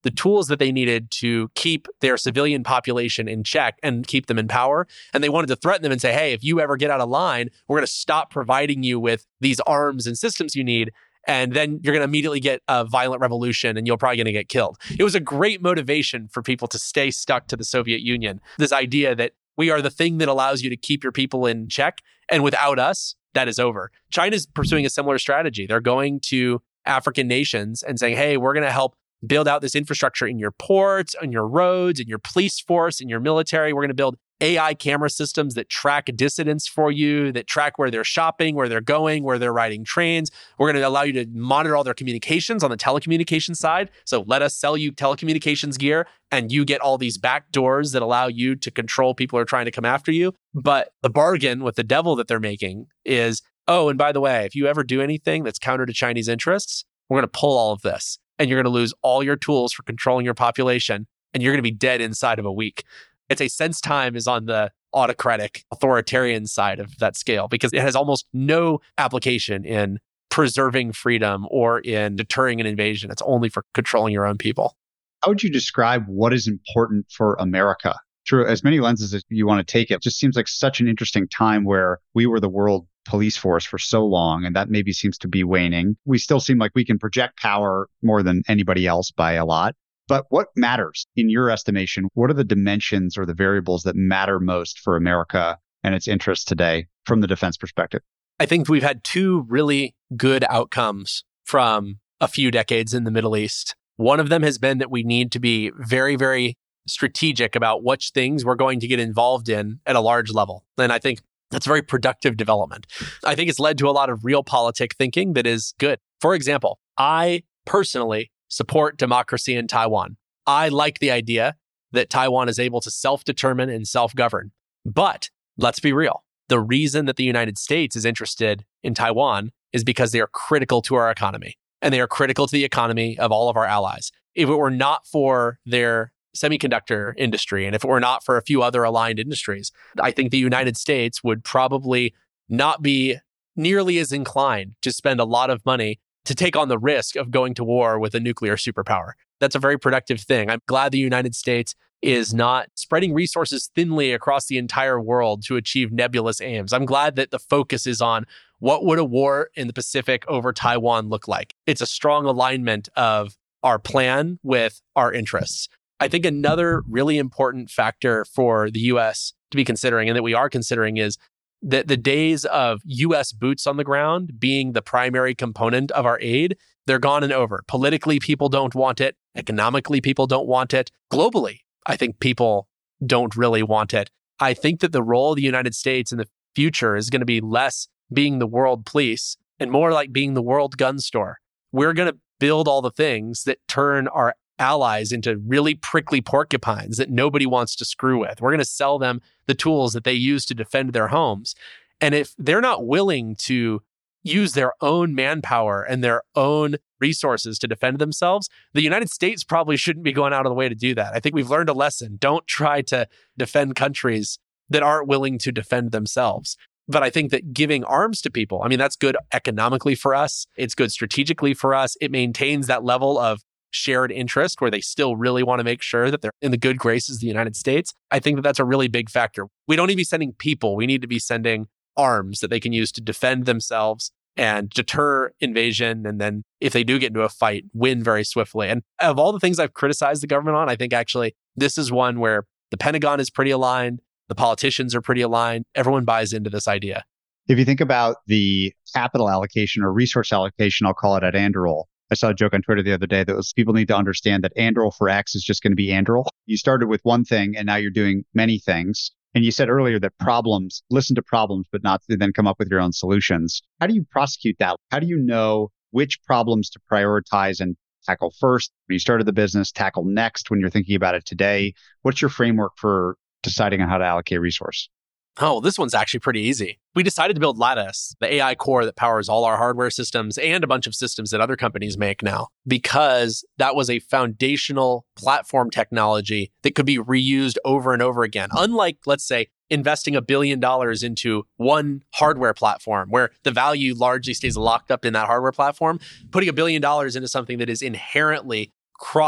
the tools that they needed to keep their civilian population in check and keep them in power. And they wanted to threaten them and say, hey, if you ever get out of line, we're going to stop providing you with these arms and systems you need. And then you're going to immediately get a violent revolution and you're probably going to get killed. It was a great motivation for people to stay stuck to the Soviet Union. This idea that we are the thing that allows you to keep your people in check. And without us, that is over. China's pursuing a similar strategy. They're going to African nations and saying, hey, we're going to help build out this infrastructure in your ports, on your roads, in your police force, in your military. We're going to build AI camera systems that track dissidents for you, that track where they're shopping, where they're going, where they're riding trains. We're going to allow you to monitor all their communications on the telecommunications side. So let us sell you telecommunications gear and you get all these back doors that allow you to control people who are trying to come after you. But the bargain with the devil that they're making is, oh, and by the way, if you ever do anything that's counter to Chinese interests, we're going to pull all of this and you're going to lose all your tools for controlling your population and you're going to be dead inside of a week. I'd say sense time is on the autocratic, authoritarian side of that scale because it has almost no application in preserving freedom or in deterring an invasion. It's only for controlling your own people. How would you describe what is important for America? Through as many lenses as you want to take it, just seems like such an interesting time where we were the world police force for so long, and that maybe seems to be waning. We still seem like we can project power more than anybody else by a lot. But what matters in your estimation? What are the dimensions or the variables that matter most for America and its interests today from the defense perspective? I think we've had two really good outcomes from a few decades in the Middle East. One of them has been that we need to be very, very strategic about which things we're going to get involved in at a large level. And I think that's a very productive development. I think it's led to a lot of realpolitik thinking that is good. For example, I personally support democracy in Taiwan. I like the idea that Taiwan is able to self-determine and self-govern. But let's be real. The reason that the United States is interested in Taiwan is because they are critical to our economy and they are critical to the economy of all of our allies. If it were not for their semiconductor industry and if it were not for a few other aligned industries, I think the United States would probably not be nearly as inclined to spend a lot of money to take on the risk of going to war with a nuclear superpower. That's a very productive thing. I'm glad the United States is not spreading resources thinly across the entire world to achieve nebulous aims. I'm glad that the focus is on what would a war in the Pacific over Taiwan look like. It's a strong alignment of our plan with our interests. I think another really important factor for the U.S. to be considering, and that we are considering, is that the days of U.S. boots on the ground being the primary component of our aid, they're gone and over. Politically, people don't want it. Economically, people don't want it. Globally, I think people don't really want it. I think that the role of the United States in the future is going to be less being the world police and more like being the world gun store. We're going to build all the things that turn our allies into really prickly porcupines that nobody wants to screw with. We're going to sell them the tools that they use to defend their homes. And if they're not willing to use their own manpower and their own resources to defend themselves, the United States probably shouldn't be going out of the way to do that. I think we've learned a lesson. Don't try to defend countries that aren't willing to defend themselves. But I think that giving arms to people, I mean, that's good economically for us. It's good strategically for us. It maintains that level of shared interest where they still really want to make sure that they're in the good graces of the United States. I think that that's a really big factor. We don't need to be sending people. We need to be sending arms that they can use to defend themselves and deter invasion. And then if they do get into a fight, win very swiftly. And of all the things I've criticized the government on, I think actually this is one where the Pentagon is pretty aligned. The politicians are pretty aligned. Everyone buys into this idea. If you think about the capital allocation or resource allocation, I'll call it at Anduril. I saw a joke on Twitter the other day that was people need to understand that Anduril for X is just going to be Anduril. You started with one thing and now you're doing many things. And you said earlier that problems, listen to problems, but not to then come up with your own solutions. How do you prosecute that? How do you know which problems to prioritize and tackle first when you started the business, tackle next when you're thinking about it today? What's your framework for deciding on how to allocate resource? Oh, this one's actually pretty easy. We decided to build Lattice, the AI core that powers all our hardware systems and a bunch of systems that other companies make now, because that was a foundational platform technology that could be reused over and over again. Unlike, let's say, investing $1 billion into one hardware platform where the value largely stays locked up in that hardware platform, putting $1 billion into something that is inherently cross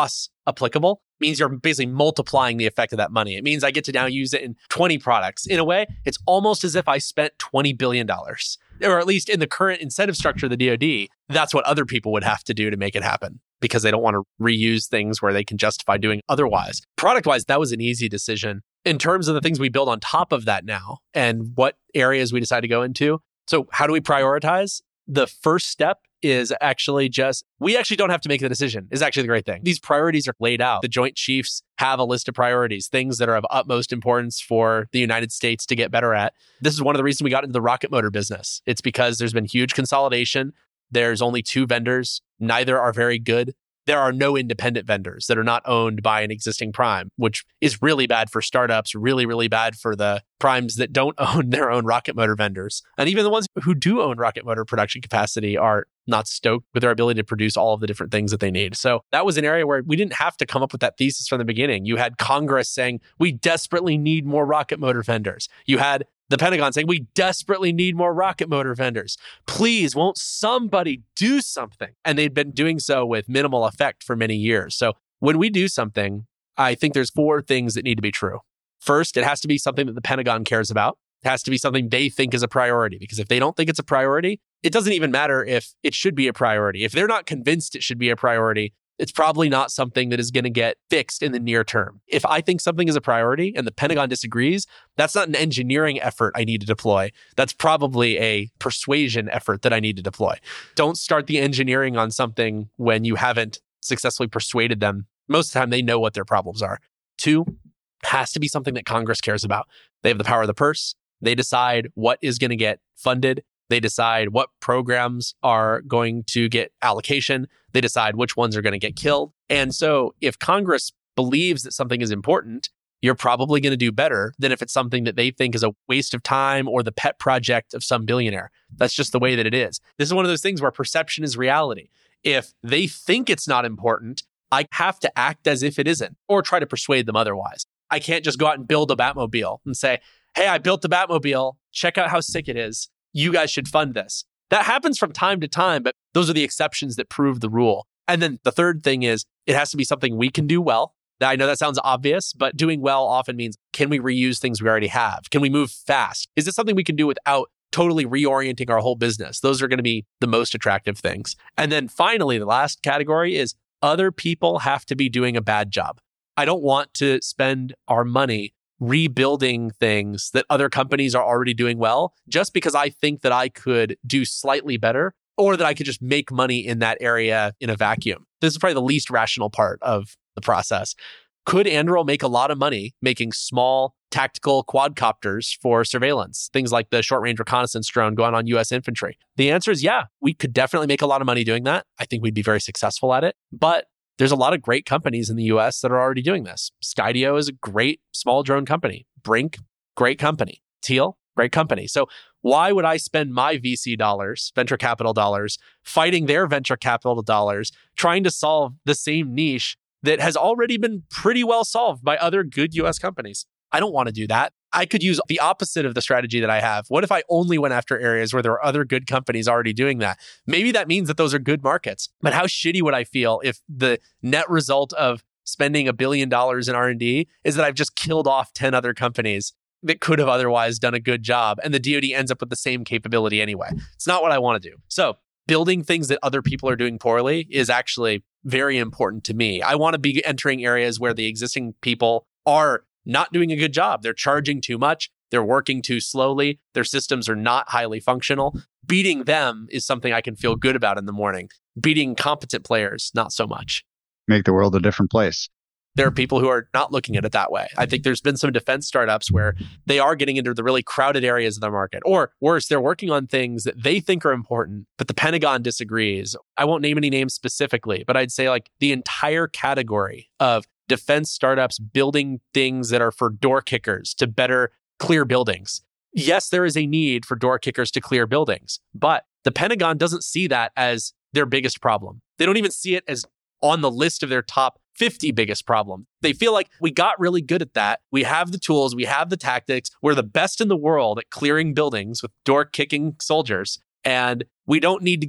applicable means you're basically multiplying the effect of that money. It means I get to now use it in 20 products. In a way, it's almost as if I spent $20 billion, or at least in the current incentive structure of the DoD, that's what other people would have to do to make it happen because they don't want to reuse things where they can justify doing otherwise. Product-wise, that was an easy decision. In terms of the things we build on top of that now and what areas we decide to go into. So how do we prioritize? The first step is actually we actually don't have to make the decision, is actually the great thing. These priorities are laid out. The Joint Chiefs have a list of priorities, things that are of utmost importance for the United States to get better at. This is one of the reasons we got into the rocket motor business. It's because there's been huge consolidation. There's only 2 vendors. Neither are very good. There are no independent vendors that are not owned by an existing prime, which is really bad for startups, really, really bad for the primes that don't own their own rocket motor vendors. And even the ones who do own rocket motor production capacity are not stoked with their ability to produce all of the different things that they need. So that was an area where we didn't have to come up with that thesis from the beginning. You had Congress saying, we desperately need more rocket motor vendors. You had the Pentagon saying, we desperately need more rocket motor vendors. Please, won't somebody do something? And they'd been doing so with minimal effect for many years. So when we do something, I think there's 4 things that need to be true. First, it has to be something that the Pentagon cares about. It has to be something they think is a priority, because if they don't think it's a priority, it doesn't even matter if it should be a priority. If they're not convinced it should be a priority, it's probably not something that is going to get fixed in the near term. If I think something is a priority and the Pentagon disagrees, that's not an engineering effort I need to deploy. That's probably a persuasion effort that I need to deploy. Don't start the engineering on something when you haven't successfully persuaded them. Most of the time, they know what their problems are. 2, has to be something that Congress cares about. They have the power of the purse. They decide what is going to get funded. They decide what programs are going to get allocation. They decide which ones are going to get killed. And so if Congress believes that something is important, you're probably going to do better than if it's something that they think is a waste of time or the pet project of some billionaire. That's just the way that it is. This is one of those things where perception is reality. If they think it's not important, I have to act as if it isn't or try to persuade them otherwise. I can't just go out and build a Batmobile and say, hey, I built the Batmobile. Check out how sick it is. You guys should fund this. That happens from time to time, but those are the exceptions that prove the rule. And then the third thing is it has to be something we can do well. I know that sounds obvious, but doing well often means, can we reuse things we already have? Can we move fast? Is this something we can do without totally reorienting our whole business? Those are going to be the most attractive things. And then finally, the last category is other people have to be doing a bad job. I don't want to spend our money rebuilding things that other companies are already doing well, just because I think that I could do slightly better or that I could just make money in that area in a vacuum. This is probably the least rational part of the process. Could Anduril make a lot of money making small tactical quadcopters for surveillance, things like the short-range reconnaissance drone going on U.S. infantry? The answer is yeah, we could definitely make a lot of money doing that. I think we'd be very successful at it. But there's a lot of great companies in the US that are already doing this. Skydio is a great small drone company. Brink, great company. Teal, great company. So why would I spend my VC dollars, venture capital dollars, fighting their venture capital dollars, trying to solve the same niche that has already been pretty well solved by other good US companies? I don't want to do that. I could use the opposite of the strategy that I have. What if I only went after areas where there are other good companies already doing that? Maybe that means that those are good markets. But how shitty would I feel if the net result of spending $1 billion in R&D is that I've just killed off 10 other companies that could have otherwise done a good job, and the DoD ends up with the same capability anyway? It's not what I want to do. So building things that other people are doing poorly is actually very important to me. I want to be entering areas where the existing people are not doing a good job. They're charging too much. They're working too slowly. Their systems are not highly functional. Beating them is something I can feel good about in the morning. Beating competent players, not so much. Make the world a different place. There are people who are not looking at it that way. I think there's been some defense startups where they are getting into the really crowded areas of the market. Or worse, they're working on things that they think are important, but the Pentagon disagrees. I won't name any names specifically, but I'd say like the entire category of defense startups building things that are for door kickers to better clear buildings. Yes, there is a need for door kickers to clear buildings, but the Pentagon doesn't see that as their biggest problem. They don't even see it as on the list of their top 50 biggest problem. They feel like we got really good at that. We have the tools, we have the tactics. We're the best in the world at clearing buildings with door kicking soldiers. And we don't need to get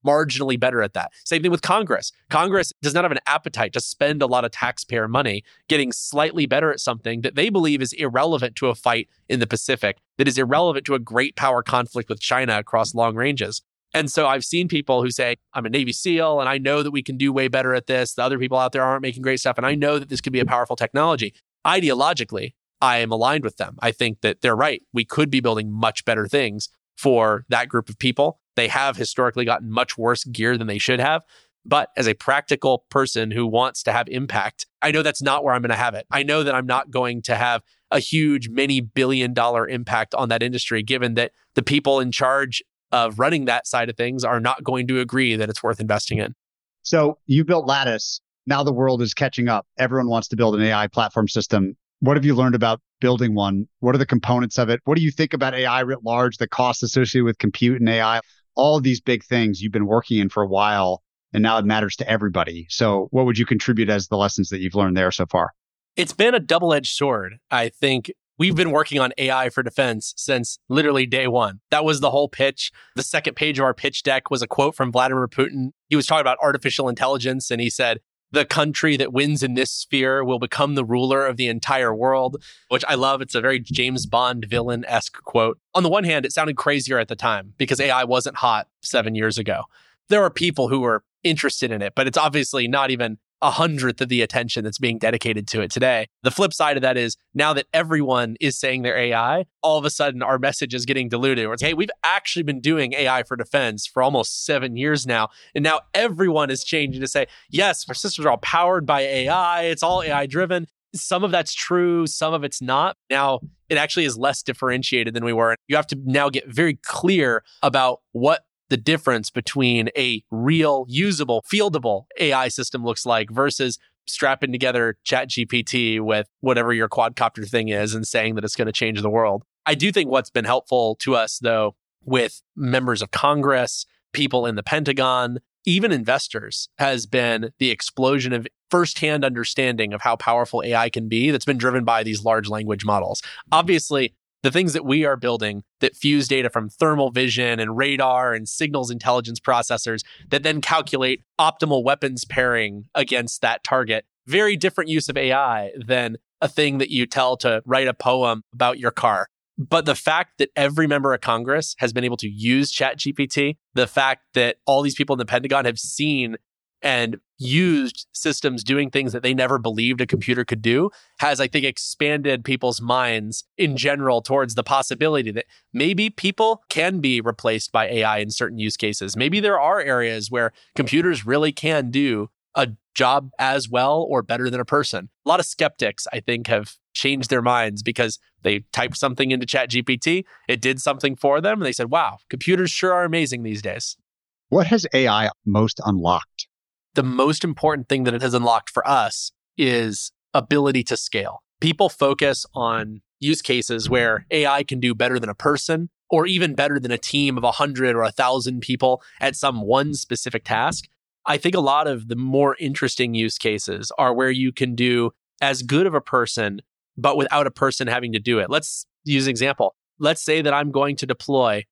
marginally better at that. Same thing with Congress. Congress does not have an appetite to spend a lot of taxpayer money getting slightly better at something that they believe is irrelevant to a fight in the Pacific, that is irrelevant to a great power conflict with China across long ranges. And so I've seen people who say, I'm a Navy SEAL and I know that we can do way better at this. The other people out there aren't making great stuff. And I know that this could be a powerful technology. Ideologically, I am aligned with them. I think that they're right. We could be building much better things for that group of people. They have historically gotten much worse gear than they should have. But as a practical person who wants to have impact, I know that's not where I'm going to have it. I know that I'm not going to have a huge, many billion-dollar impact on that industry, given that the people in charge of running that side of things are not going to agree that it's worth investing in. So you built Lattice. Now the world is catching up. Everyone wants to build an AI platform system. What have you learned about building one? What are the components of it? What do you think about AI writ large, the costs associated with compute and AI? All of these big things you've been working in for a while, and now it matters to everybody. So what would you contribute as the lessons that you've learned there so far? It's been a double-edged sword. I think we've been working on AI for defense since literally day one. That was the whole pitch. The second page of our pitch deck was a quote from Vladimir Putin. He was talking about artificial intelligence, and he said, the country that wins in this sphere will become the ruler of the entire world, which I love. It's a very James Bond villain-esque quote. On the one hand, it sounded crazier at the time because AI wasn't hot 7 years ago. There are people who were interested in it, but it's obviously not even 100th of the attention that's being dedicated to it today. The flip side of that is now that everyone is saying they're AI, all of a sudden our message is getting diluted. It's, hey, we've actually been doing AI for defense for almost 7 years now. And now everyone is changing to say, yes, our systems are all powered by AI. It's all AI driven. Some of that's true. Some of it's not. Now it actually is less differentiated than we were. You have to now get very clear about what the difference between a real, usable, fieldable AI system looks like versus strapping together ChatGPT with whatever your quadcopter thing is and saying that it's going to change the world. I do think what's been helpful to us, though, with members of Congress, people in the Pentagon, even investors, has been the explosion of firsthand understanding of how powerful AI can be that's been driven by these large language models. Obviously, the things that we are building that fuse data from thermal vision and radar and signals intelligence processors that then calculate optimal weapons pairing against that target. Very different use of AI than a thing that you tell to write a poem about your car. But the fact that every member of Congress has been able to use ChatGPT, the fact that all these people in the Pentagon have seen and used systems doing things that they never believed a computer could do has, I think, expanded people's minds in general towards the possibility that maybe people can be replaced by AI in certain use cases. Maybe there are areas where computers really can do a job as well or better than a person. A lot of skeptics, I think, have changed their minds because they typed something into ChatGPT, it did something for them, and they said, wow, computers sure are amazing these days. What has AI most unlocked? The most important thing that it has unlocked for us is ability to scale. People focus on use cases where AI can do better than a person or even better than a team of 100 or 1,000 people at some one specific task. I think a lot of the more interesting use cases are where you can do as good of a person, but without a person having to do it. Let's use an example. Let's say that I'm going to deploy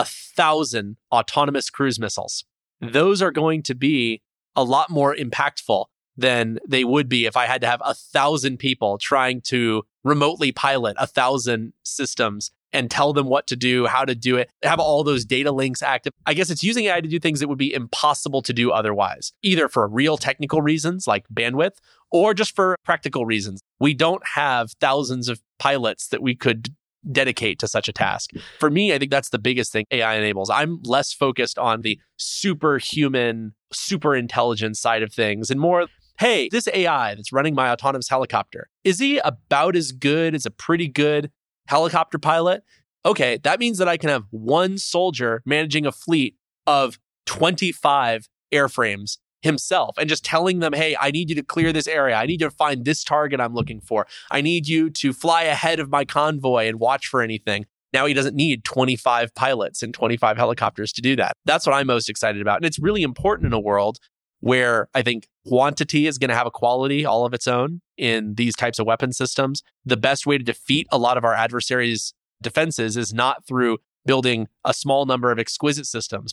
1,000 autonomous cruise missiles. Those are going to be a lot more impactful than they would be if I had to have 1,000 people trying to remotely pilot 1,000 systems and tell them what to do, how to do it, have all those data links active. I guess it's using AI to do things that would be impossible to do otherwise, either for real technical reasons like bandwidth or just for practical reasons. We don't have thousands of pilots that we could dedicate to such a task. For me, I think that's the biggest thing AI enables. I'm less focused on the superhuman, super intelligence side of things and more, hey, this AI that's running my autonomous helicopter, is he about as good as a pretty good helicopter pilot? Okay, that means that I can have one soldier managing a fleet of 25 airframes himself and just telling them, hey, I need you to clear this area. I need you to find this target I'm looking for. I need you to fly ahead of my convoy and watch for anything. Now he doesn't need 25 pilots and 25 helicopters to do that. That's what I'm most excited about. And it's really important in a world where I think quantity is going to have a quality all of its own in these types of weapon systems. The best way to defeat a lot of our adversaries' defenses is not through building a small number of exquisite systems, but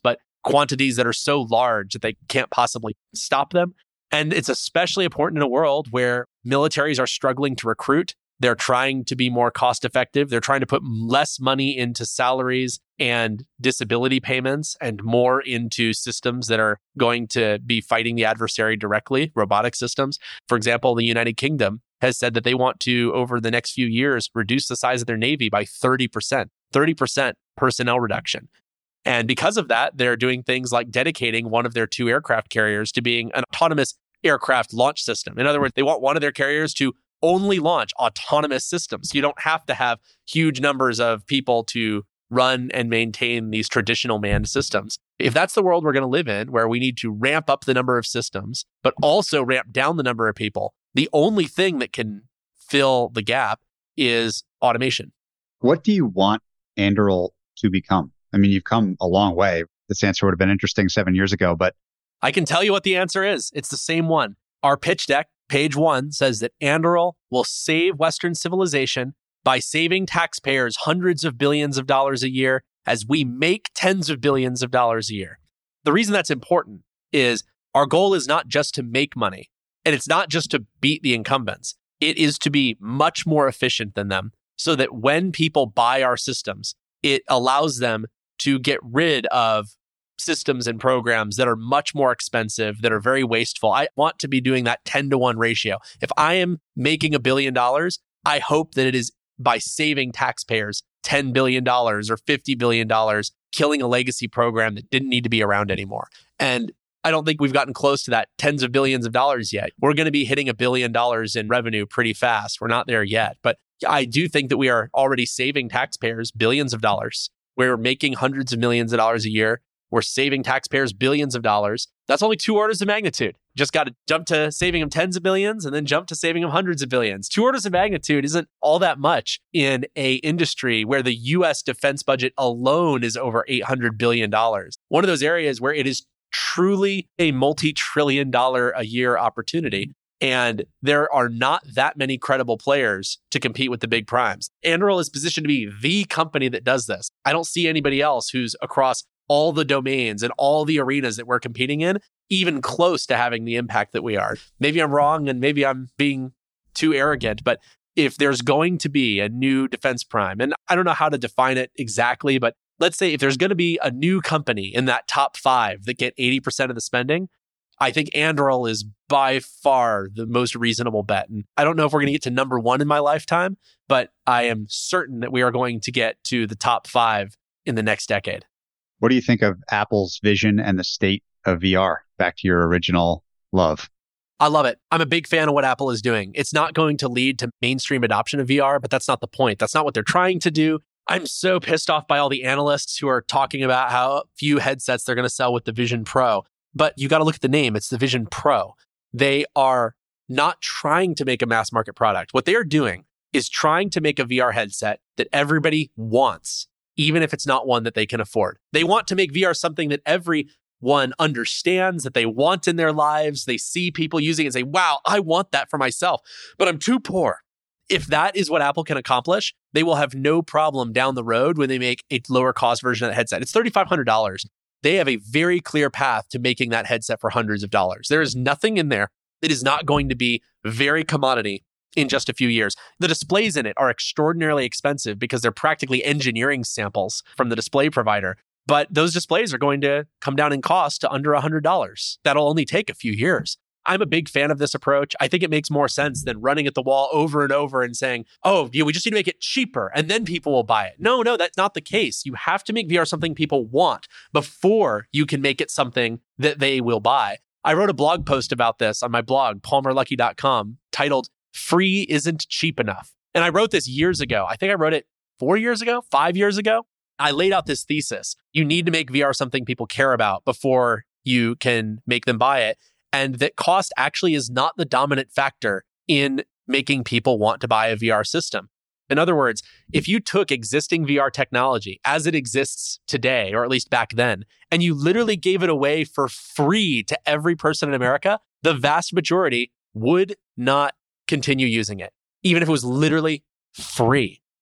quantities that are so large that they can't possibly stop them. And it's especially important in a world where militaries are struggling to recruit. They're trying to be more cost effective. They're trying to put less money into salaries and disability payments and more into systems that are going to be fighting the adversary directly, robotic systems. For example, the United Kingdom has said that they want to, over the next few years, reduce the size of their Navy by 30%, 30% personnel reduction. And because of that, they're doing things like dedicating one of their 2 aircraft carriers to being an autonomous aircraft launch system. In other words, they want one of their carriers to only launch autonomous systems. You don't have to have huge numbers of people to run and maintain these traditional manned systems. If that's the world we're going to live in, where we need to ramp up the number of systems, but also ramp down the number of people, the only thing that can fill the gap is automation. What do you want Anduril to become? I mean, you've come a long way. This answer would have been interesting 7 years ago, but I can tell you what the answer is. It's the same one. Our pitch deck, page 1, says that Anduril will save Western civilization by saving taxpayers hundreds of billions of dollars a year as we make tens of billions of dollars a year. The reason that's important is our goal is not just to make money, and it's not just to beat the incumbents. It is to be much more efficient than them so that when people buy our systems, it allows them to get rid of systems and programs that are much more expensive, that are very wasteful. I want to be doing that 10-to-1 ratio. If I am making $1 billion, I hope that it is by saving taxpayers $10 billion or $50 billion, killing a legacy program that didn't need to be around anymore. And I don't think we've gotten close to that tens of billions of dollars yet. We're going to be hitting $1 billion in revenue pretty fast. We're not there yet. But I do think that we are already saving taxpayers billions of dollars. We're making hundreds of millions of dollars a year. We're saving taxpayers billions of dollars. That's only 2 orders of magnitude. Just got to jump to saving them tens of billions and then jump to saving them hundreds of billions. 2 orders of magnitude isn't all that much in a industry where the US defense budget alone is over $800 billion. One of those areas where it is truly a multi-trillion-dollar a year opportunity. And there are not that many credible players to compete with the big primes. Anduril is positioned to be the company that does this. I don't see anybody else who's across all the domains and all the arenas that we're competing in, even close to having the impact that we are. Maybe I'm wrong and maybe I'm being too arrogant, but if there's going to be a new defense prime, and I don't know how to define it exactly, but let's say if there's going to be a new company in that top 5 that get 80% of the spending, I think Anduril is by far the most reasonable bet. And I don't know if we're going to get to number 1 in my lifetime, but I am certain that we are going to get to the top 5 in the next decade. What do you think of Apple's vision and the state of VR? Back to your original love. I love it. I'm a big fan of what Apple is doing. It's not going to lead to mainstream adoption of VR, but that's not the point. That's not what they're trying to do. I'm so pissed off by all the analysts who are talking about how few headsets they're going to sell with the Vision Pro. But you got to look at the name. It's the Vision Pro. They are not trying to make a mass market product. What they are doing is trying to make a VR headset that everybody wants, even if it's not one that they can afford. They want to make VR something that everyone understands, that they want in their lives. They see people using it and say, wow, I want that for myself, but I'm too poor. If that is what Apple can accomplish, they will have no problem down the road when they make a lower cost version of that headset. It's $3,500. They have a very clear path to making that headset for hundreds of dollars. There is nothing in there that is not going to be very commodity in just a few years. The displays in it are extraordinarily expensive because they're practically engineering samples from the display provider. But those displays are going to come down in cost to under $100. That'll only take a few years. I'm a big fan of this approach. I think it makes more sense than running at the wall over and over and saying, oh, we just need to make it cheaper and then people will buy it. No, that's not the case. You have to make VR something people want before you can make it something that they will buy. I wrote a blog post about this on my blog, palmerluckey.com, titled Free Isn't Cheap Enough. And I wrote this years ago. I think I wrote it 4 years ago, 5 years ago. I laid out this thesis. You need to make VR something people care about before you can make them buy it. And that cost actually is not the dominant factor in making people want to buy a VR system. In other words, if you took existing VR technology as it exists today, or at least back then, and you literally gave it away for free to every person in America, the vast majority would not continue using it, even if it was literally free.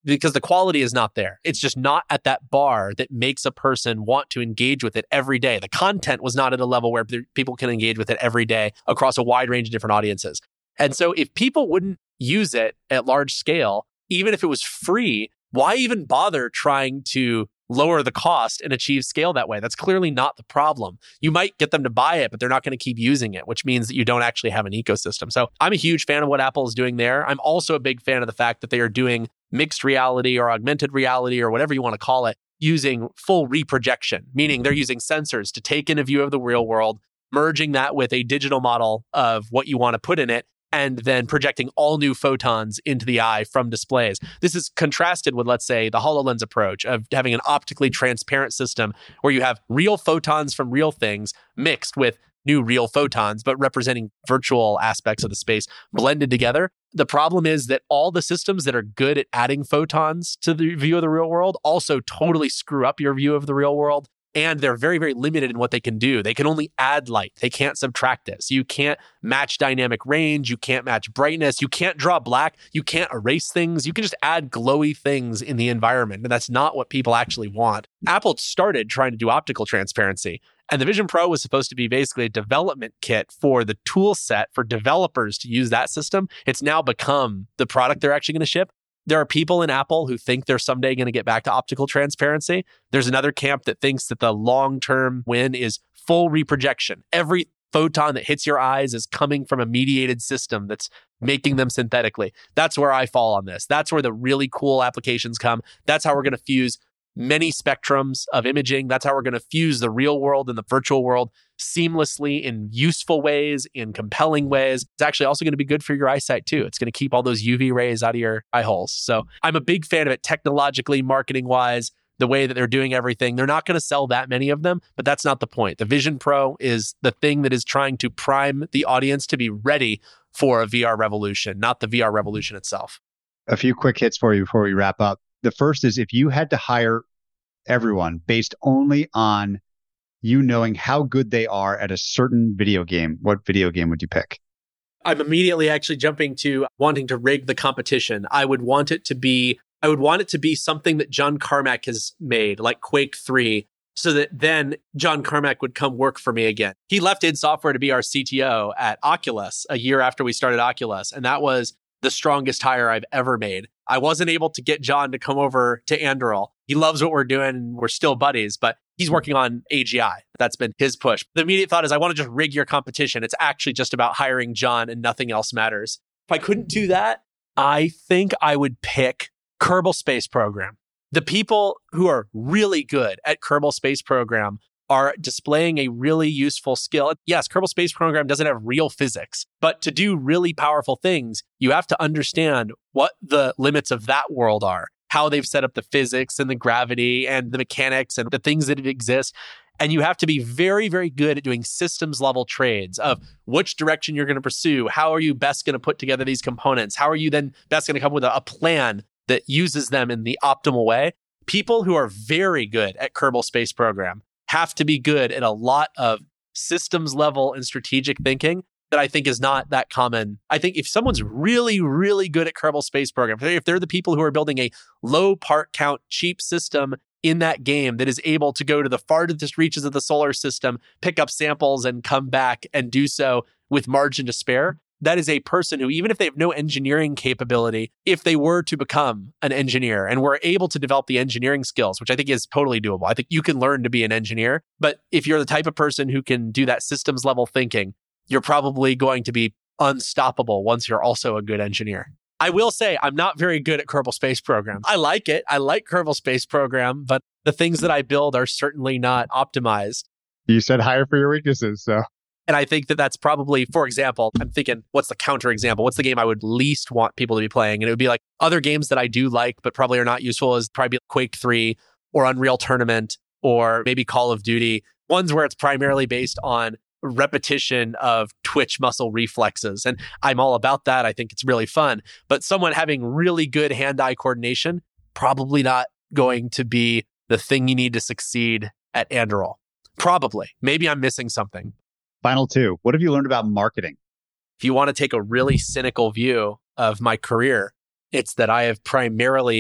because the quality is not there. It's just not at that bar that makes a person want to engage with it every day. The content was not at a level where people can engage with it every day across a wide range of different audiences. And so if people wouldn't use it at large scale, even if it was free, why even bother trying to lower the cost and achieve scale that way? That's clearly not the problem. You might get them to buy it, but they're not going to keep using it, which means that you don't actually have an ecosystem. So I'm a huge fan of what Apple is doing there. I'm also a big fan of the fact that they are doing mixed reality or augmented reality or whatever you want to call it, using full reprojection, meaning they're using sensors to take in a view of the real world, merging that with a digital model of what you want to put in it, and then projecting all new photons into the eye from displays. This is contrasted with, let's say, the HoloLens approach of having an optically transparent system where you have real photons from real things mixed with new real photons, but representing virtual aspects of the space blended together. The problem is that all the systems that are good at adding photons to the view of the real world also totally screw up your view of the real world. And they're very, very limited in what they can do. They can only add light. They can't subtract it. So you can't match dynamic range. You can't match brightness. You can't draw black. You can't erase things. You can just add glowy things in the environment. And that's not what people actually want. Apple started trying to do optical transparency. And the Vision Pro was supposed to be basically a development kit for the tool set for developers to use that system. It's now become the product they're actually going to ship. There are people in Apple who think they're someday going to get back to optical transparency. There's another camp that thinks that the long-term win is full reprojection. Every photon that hits your eyes is coming from a mediated system that's making them synthetically. That's where I fall on this. That's where the really cool applications come. That's how we're going to fuse many spectrums of imaging. That's how we're going to fuse the real world and the virtual world seamlessly in useful ways, in compelling ways. It's actually also going to be good for your eyesight too. It's going to keep all those UV rays out of your eye holes. So I'm a big fan of it technologically, marketing wise, the way that they're doing everything. They're not going to sell that many of them, but that's not the point. The Vision Pro is the thing that is trying to prime the audience to be ready for a VR revolution, not the VR revolution itself. A few quick hits for you before we wrap up. The first is if you had to hire everyone based only on you knowing how good they are at a certain video game, what video game would you pick? I'm immediately actually jumping to wanting to rig the competition. I would want it to be something that John Carmack has made, like Quake 3, so that then John Carmack would come work for me again. He left id Software to be our CTO at Oculus a year after we started Oculus, and that was the strongest hire I've ever made. I wasn't able to get John to come over to Anduril. He loves what we're doing and we're still buddies, but he's working on AGI. That's been his push. The immediate thought is I want to just rig your competition. It's actually just about hiring John and nothing else matters. If I couldn't do that, I think I would pick Kerbal Space Program. The people who are really good at Kerbal Space Program are displaying a really useful skill. Yes, Kerbal Space Program doesn't have real physics, but to do really powerful things, you have to understand what the limits of that world are, how they've set up the physics and the gravity and the mechanics and the things that exist. And you have to be very, very good at doing systems level trades of which direction you're going to pursue. How are you best going to put together these components? How are you then best going to come up with a plan that uses them in the optimal way? People who are very good at Kerbal Space Program have to be good at a lot of systems level and strategic thinking that I think is not that common. I think if someone's really, really good at Kerbal Space Program, if they're the people who are building a low part count, cheap system in that game that is able to go to the farthest reaches of the solar system, pick up samples and come back and do so with margin to spare, that is a person who, even if they have no engineering capability, if they were to become an engineer and were able to develop the engineering skills, which I think is totally doable. I think you can learn to be an engineer, but if you're the type of person who can do that systems level thinking, you're probably going to be unstoppable once you're also a good engineer. I will say I'm not very good at Kerbal Space Program. I like it. I like Kerbal Space Program, but the things that I build are certainly not optimized. You said hire for your weaknesses, so... And I think that that's probably, for example, I'm thinking, what's the counter example? What's the game I would least want people to be playing? And it would be like other games that I do like, but probably are not useful is probably Quake 3 or Unreal Tournament or maybe Call of Duty. Ones where it's primarily based on repetition of twitch muscle reflexes. And I'm all about that. I think it's really fun. But someone having really good hand-eye coordination, probably not going to be the thing you need to succeed at Anduril. Probably. Maybe I'm missing something. Final two. What have you learned about marketing? If you want to take a really cynical view of my career, it's that I have primarily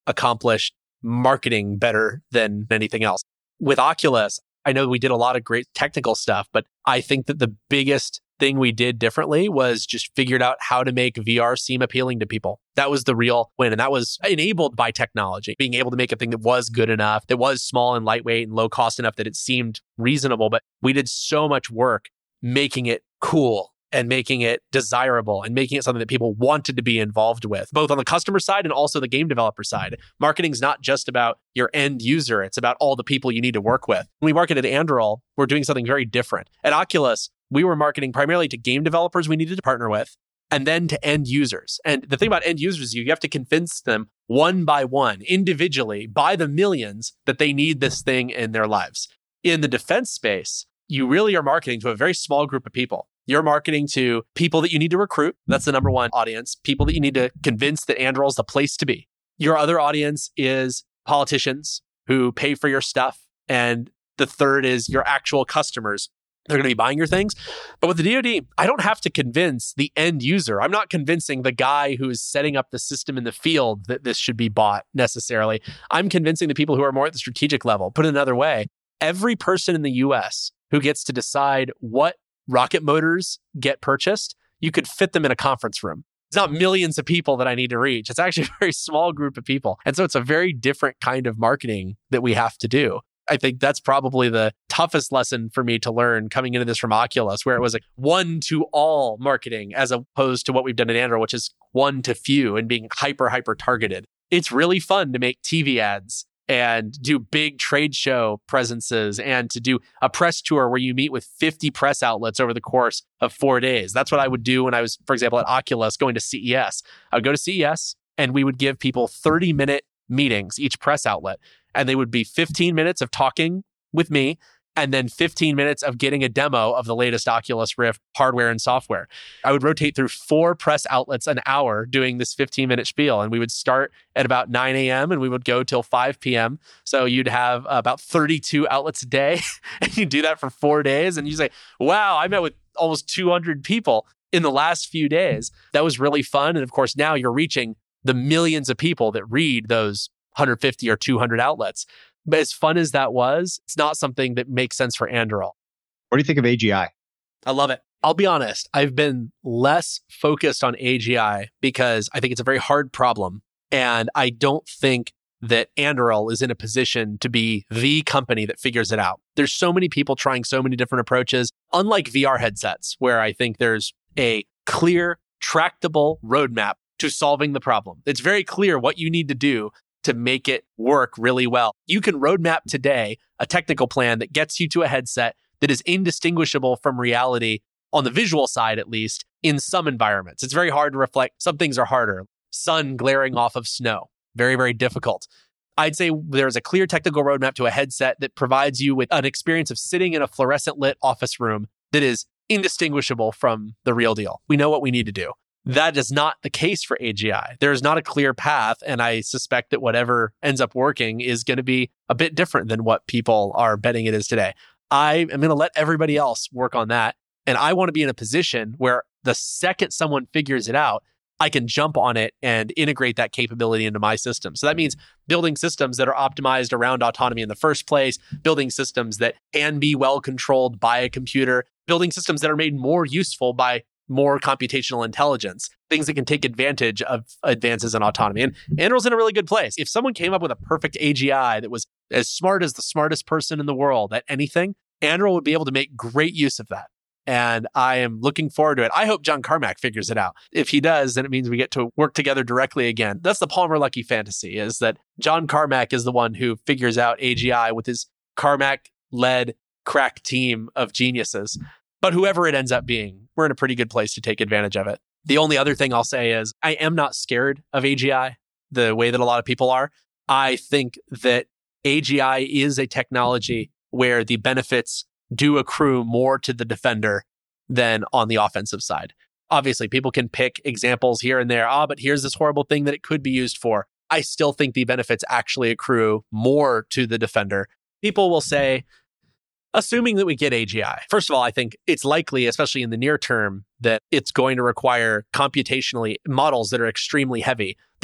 accomplished marketing better than anything else. With Oculus, I know we did a lot of great technical stuff, but I think that the biggest thing we did differently was just figured out how to make VR seem appealing to people. That was the real win. And that was enabled by technology, being able to make a thing that was good enough, that was small and lightweight and low cost enough that it seemed reasonable. But we did so much work making it cool and making it desirable and making it something that people wanted to be involved with, both on the customer side and also the game developer side. Marketing's not just about your end user. It's about all the people you need to work with. When we marketed Anduril, we're doing something very different. At Oculus, we were marketing primarily to game developers we needed to partner with, and then to end users. And the thing about end users is you have to convince them one by one, individually, by the millions, that they need this thing in their lives. In the defense space, you really are marketing to a very small group of people. You're marketing to people that you need to recruit. That's the number one audience. People that you need to convince that Anduril is the place to be. Your other audience is politicians who pay for your stuff. And the third is your actual customers. They're going to be buying your things. But with the DoD, I don't have to convince the end user. I'm not convincing the guy who is setting up the system in the field that this should be bought necessarily. I'm convincing the people who are more at the strategic level. Put it another way, every person in the US who gets to decide what rocket motors get purchased, you could fit them in a conference room. It's not millions of people that I need to reach. It's actually a very small group of people. And so it's a very different kind of marketing that we have to do. I think that's probably the toughest lesson for me to learn coming into this from Oculus, where it was like one to all marketing as opposed to what we've done at Anduril, which is one to few and being hyper targeted. It's really fun to make TV ads and do big trade show presences and to do a press tour where you meet with 50 press outlets over the course of 4 days. That's what I would do when I was, for example, at Oculus going to CES. I would go to CES and we would give people 30-minute meetings, each press outlet. And they would be 15 minutes of talking with me and then 15 minutes of getting a demo of the latest Oculus Rift hardware and software. I would rotate through 4 press outlets an hour doing this 15-minute spiel. And we would start at about 9 a.m. and we would go till 5 p.m. So you'd have about 32 outlets a day. And you do that for 4 days. And you say, wow, I met with almost 200 people in the last few days. That was really fun. And of course, now you're reaching the millions of people that read those 150 or 200 outlets. But as fun as that was, it's not something that makes sense for Anduril. What do you think of AGI? I love it. I'll be honest, I've been less focused on AGI because I think it's a very hard problem. And I don't think that Anduril is in a position to be the company that figures it out. There's so many people trying so many different approaches, unlike VR headsets, where I think there's a clear, tractable roadmap to solving the problem. It's very clear what you need to do to make it work really well. You can roadmap today a technical plan that gets you to a headset that is indistinguishable from reality, on the visual side at least, in some environments. It's very hard to reflect. Some things are harder. Sun glaring off of snow. Very difficult. I'd say there's a clear technical roadmap to a headset that provides you with an experience of sitting in a fluorescent lit office room that is indistinguishable from the real deal. We know what we need to do. That is not the case for AGI. There is not a clear path, and I suspect that whatever ends up working is going to be a bit different than what people are betting it is today. I am going to let everybody else work on that, and I want to be in a position where the second someone figures it out, I can jump on it and integrate that capability into my system. So that means building systems that are optimized around autonomy in the first place, building systems that can be well controlled by a computer, building systems that are made more useful by more computational intelligence, things that can take advantage of advances in autonomy. And Anduril's in a really good place. If someone came up with a perfect AGI that was as smart as the smartest person in the world at anything, Anduril would be able to make great use of that. And I am looking forward to it. I hope John Carmack figures it out. If he does, then it means we get to work together directly again. That's the Palmer Luckey fantasy, is that John Carmack is the one who figures out AGI with his Carmack-led crack team of geniuses. But whoever it ends up being, we're in a pretty good place to take advantage of it. The only other thing I'll say is I am not scared of AGI the way that a lot of people are. I think that AGI is a technology where the benefits do accrue more to the defender than on the offensive side. Obviously, people can pick examples here and there. But here's this horrible thing that it could be used for. I still think the benefits actually accrue more to the defender. People will say, assuming that we get AGI, first of all, I think it's likely, especially in the near term, that it's going to require computationally models that are extremely heavy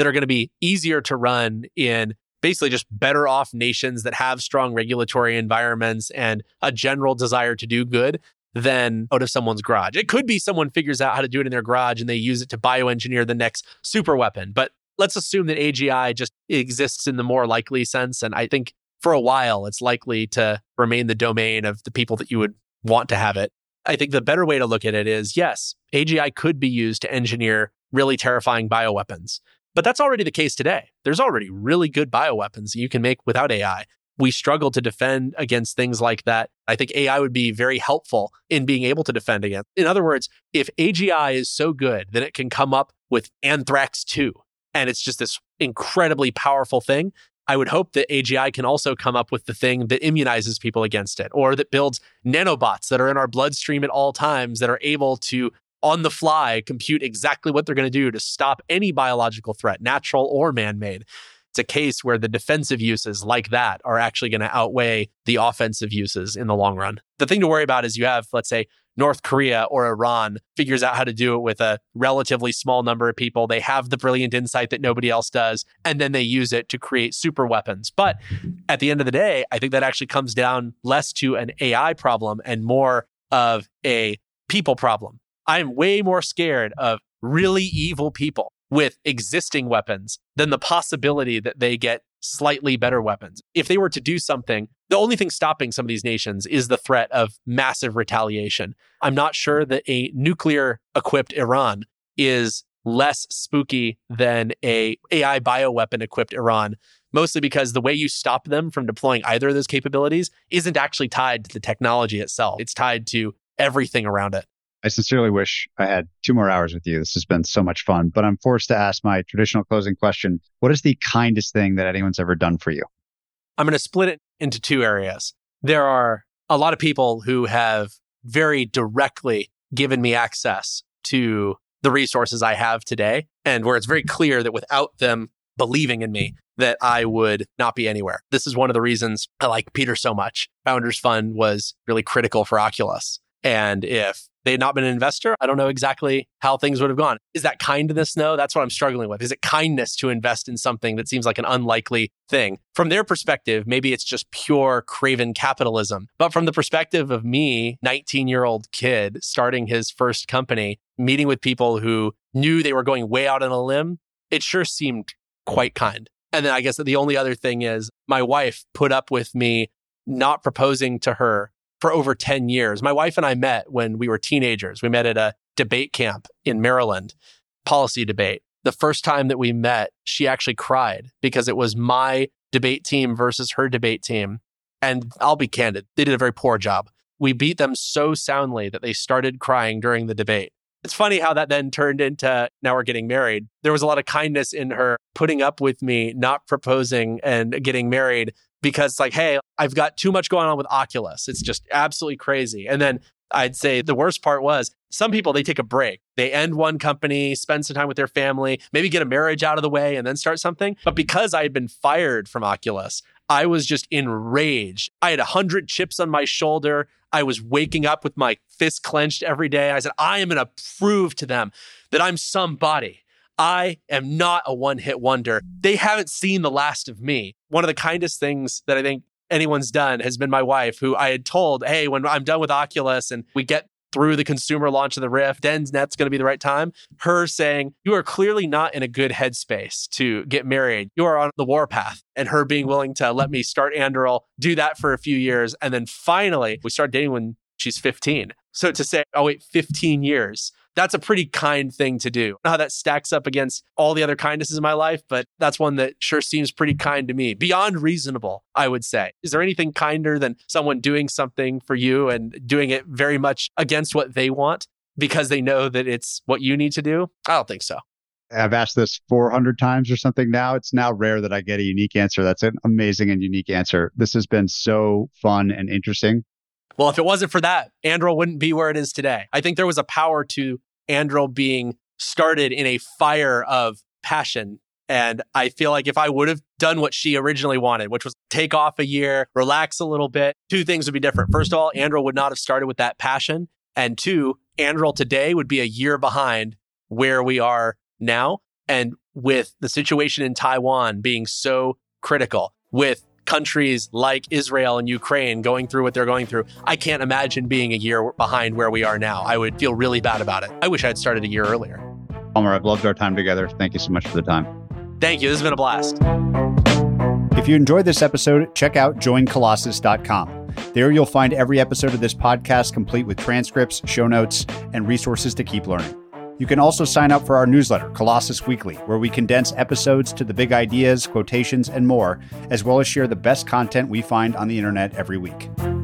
that are going to be easier to run in basically just better off nations that have strong regulatory environments and a general desire to do good than out of someone's garage. It could be someone figures out how to do it in their garage and they use it to bioengineer the next super weapon. But let's assume that AGI just exists in the more likely sense. And I think for a while, it's likely to remain the domain of the people that you would want to have it. I think the better way to look at it is, yes, AGI could be used to engineer really terrifying bioweapons. But that's already the case today. There's already really good bioweapons that you can make without AI. We struggle to defend against things like that. I think AI would be very helpful in being able to defend against. In other words, if AGI is so good that it can come up with Anthrax 2, and it's just this incredibly powerful thing, I would hope that AGI can also come up with the thing that immunizes people against it, or that builds nanobots that are in our bloodstream at all times that are able to, on the fly, compute exactly what they're going to do to stop any biological threat, natural or man-made. It's a case where the defensive uses like that are actually going to outweigh the offensive uses in the long run. The thing to worry about is you have, let's say, North Korea or Iran figures out how to do it with a relatively small number of people. They have the brilliant insight that nobody else does, and then they use it to create super weapons. But at the end of the day, I think that actually comes down less to an AI problem and more of a people problem. I'm way more scared of really evil people with existing weapons than the possibility that they get slightly better weapons. If they were to do something, the only thing stopping some of these nations is the threat of massive retaliation. I'm not sure that a nuclear-equipped Iran is less spooky than a AI bioweapon-equipped Iran, mostly because the way you stop them from deploying either of those capabilities isn't actually tied to the technology itself. It's tied to everything around it. I sincerely wish I had 2 more hours with you. This has been so much fun, but I'm forced to ask my traditional closing question. What is the kindest thing that anyone's ever done for you? I'm going to split it into 2 areas. There are a lot of people who have very directly given me access to the resources I have today, and where it's very clear that without them believing in me, that I would not be anywhere. This is one of the reasons I like Peter so much. Founders Fund was really critical for Oculus. And if they had not been an investor, I don't know exactly how things would have gone. Is that kindness? No, that's what I'm struggling with. Is it kindness to invest in something that seems like an unlikely thing? From their perspective, maybe it's just pure craven capitalism. But from the perspective of me, 19-year-old kid starting his first company, meeting with people who knew they were going way out on a limb, it sure seemed quite kind. And then I guess the only other thing is my wife put up with me not proposing to her for over 10 years. My wife and I met when we were teenagers. We met at a debate camp in Maryland, policy debate. The first time that we met, she actually cried because it was my debate team versus her debate team. And I'll be candid, they did a very poor job. We beat them so soundly that they started crying during the debate. It's funny how that then turned into, now we're getting married. There was a lot of kindness in her putting up with me not proposing and getting married because like, hey, I've got too much going on with Oculus. It's just absolutely crazy. And then I'd say the worst part was some people, they take a break. They end one company, spend some time with their family, maybe get a marriage out of the way and then start something. But because I had been fired from Oculus, I was just enraged. I had 100 chips on my shoulder. I was waking up with my fist clenched every day. I said, I am going to prove to them that I'm somebody. I am not a one-hit wonder. They haven't seen the last of me. One of the kindest things that I think anyone's done has been my wife, who I had told, hey, when I'm done with Oculus and we get through the consumer launch of the Rift, then's going to be the right time. Her saying, you are clearly not in a good headspace to get married. You are on the warpath. And her being willing to let me start Anduril, do that for a few years. And then finally, we started dating when she's 15. So to say, oh wait, 15 years, that's a pretty kind thing to do. I don't know how that stacks up against all the other kindnesses in my life, but that's one that sure seems pretty kind to me. Beyond reasonable, I would say. Is there anything kinder than someone doing something for you and doing it very much against what they want because they know that it's what you need to do? I don't think so. I've asked this 400 times or something now. It's now rare that I get a unique answer. That's an amazing and unique answer. This has been so fun and interesting. Well, if it wasn't for that, Anduril wouldn't be where it is today. I think there was a power to Anduril being started in a fire of passion. And I feel like if I would have done what she originally wanted, which was take off a year, relax a little bit, 2 things would be different. First of all, Anduril would not have started with that passion. And 2, Anduril today would be a year behind where we are now. And with the situation in Taiwan being so critical, with countries like Israel and Ukraine going through what they're going through, I can't imagine being a year behind where we are now. I would feel really bad about it. I wish I had started a year earlier. Palmer, I've loved our time together. Thank you so much for the time. Thank you. This has been a blast. If you enjoyed this episode, check out joincolossus.com. There you'll find every episode of this podcast complete with transcripts, show notes, and resources to keep learning. You can also sign up for our newsletter, Colossus Weekly, where we condense episodes to the big ideas, quotations, and more, as well as share the best content we find on the internet every week.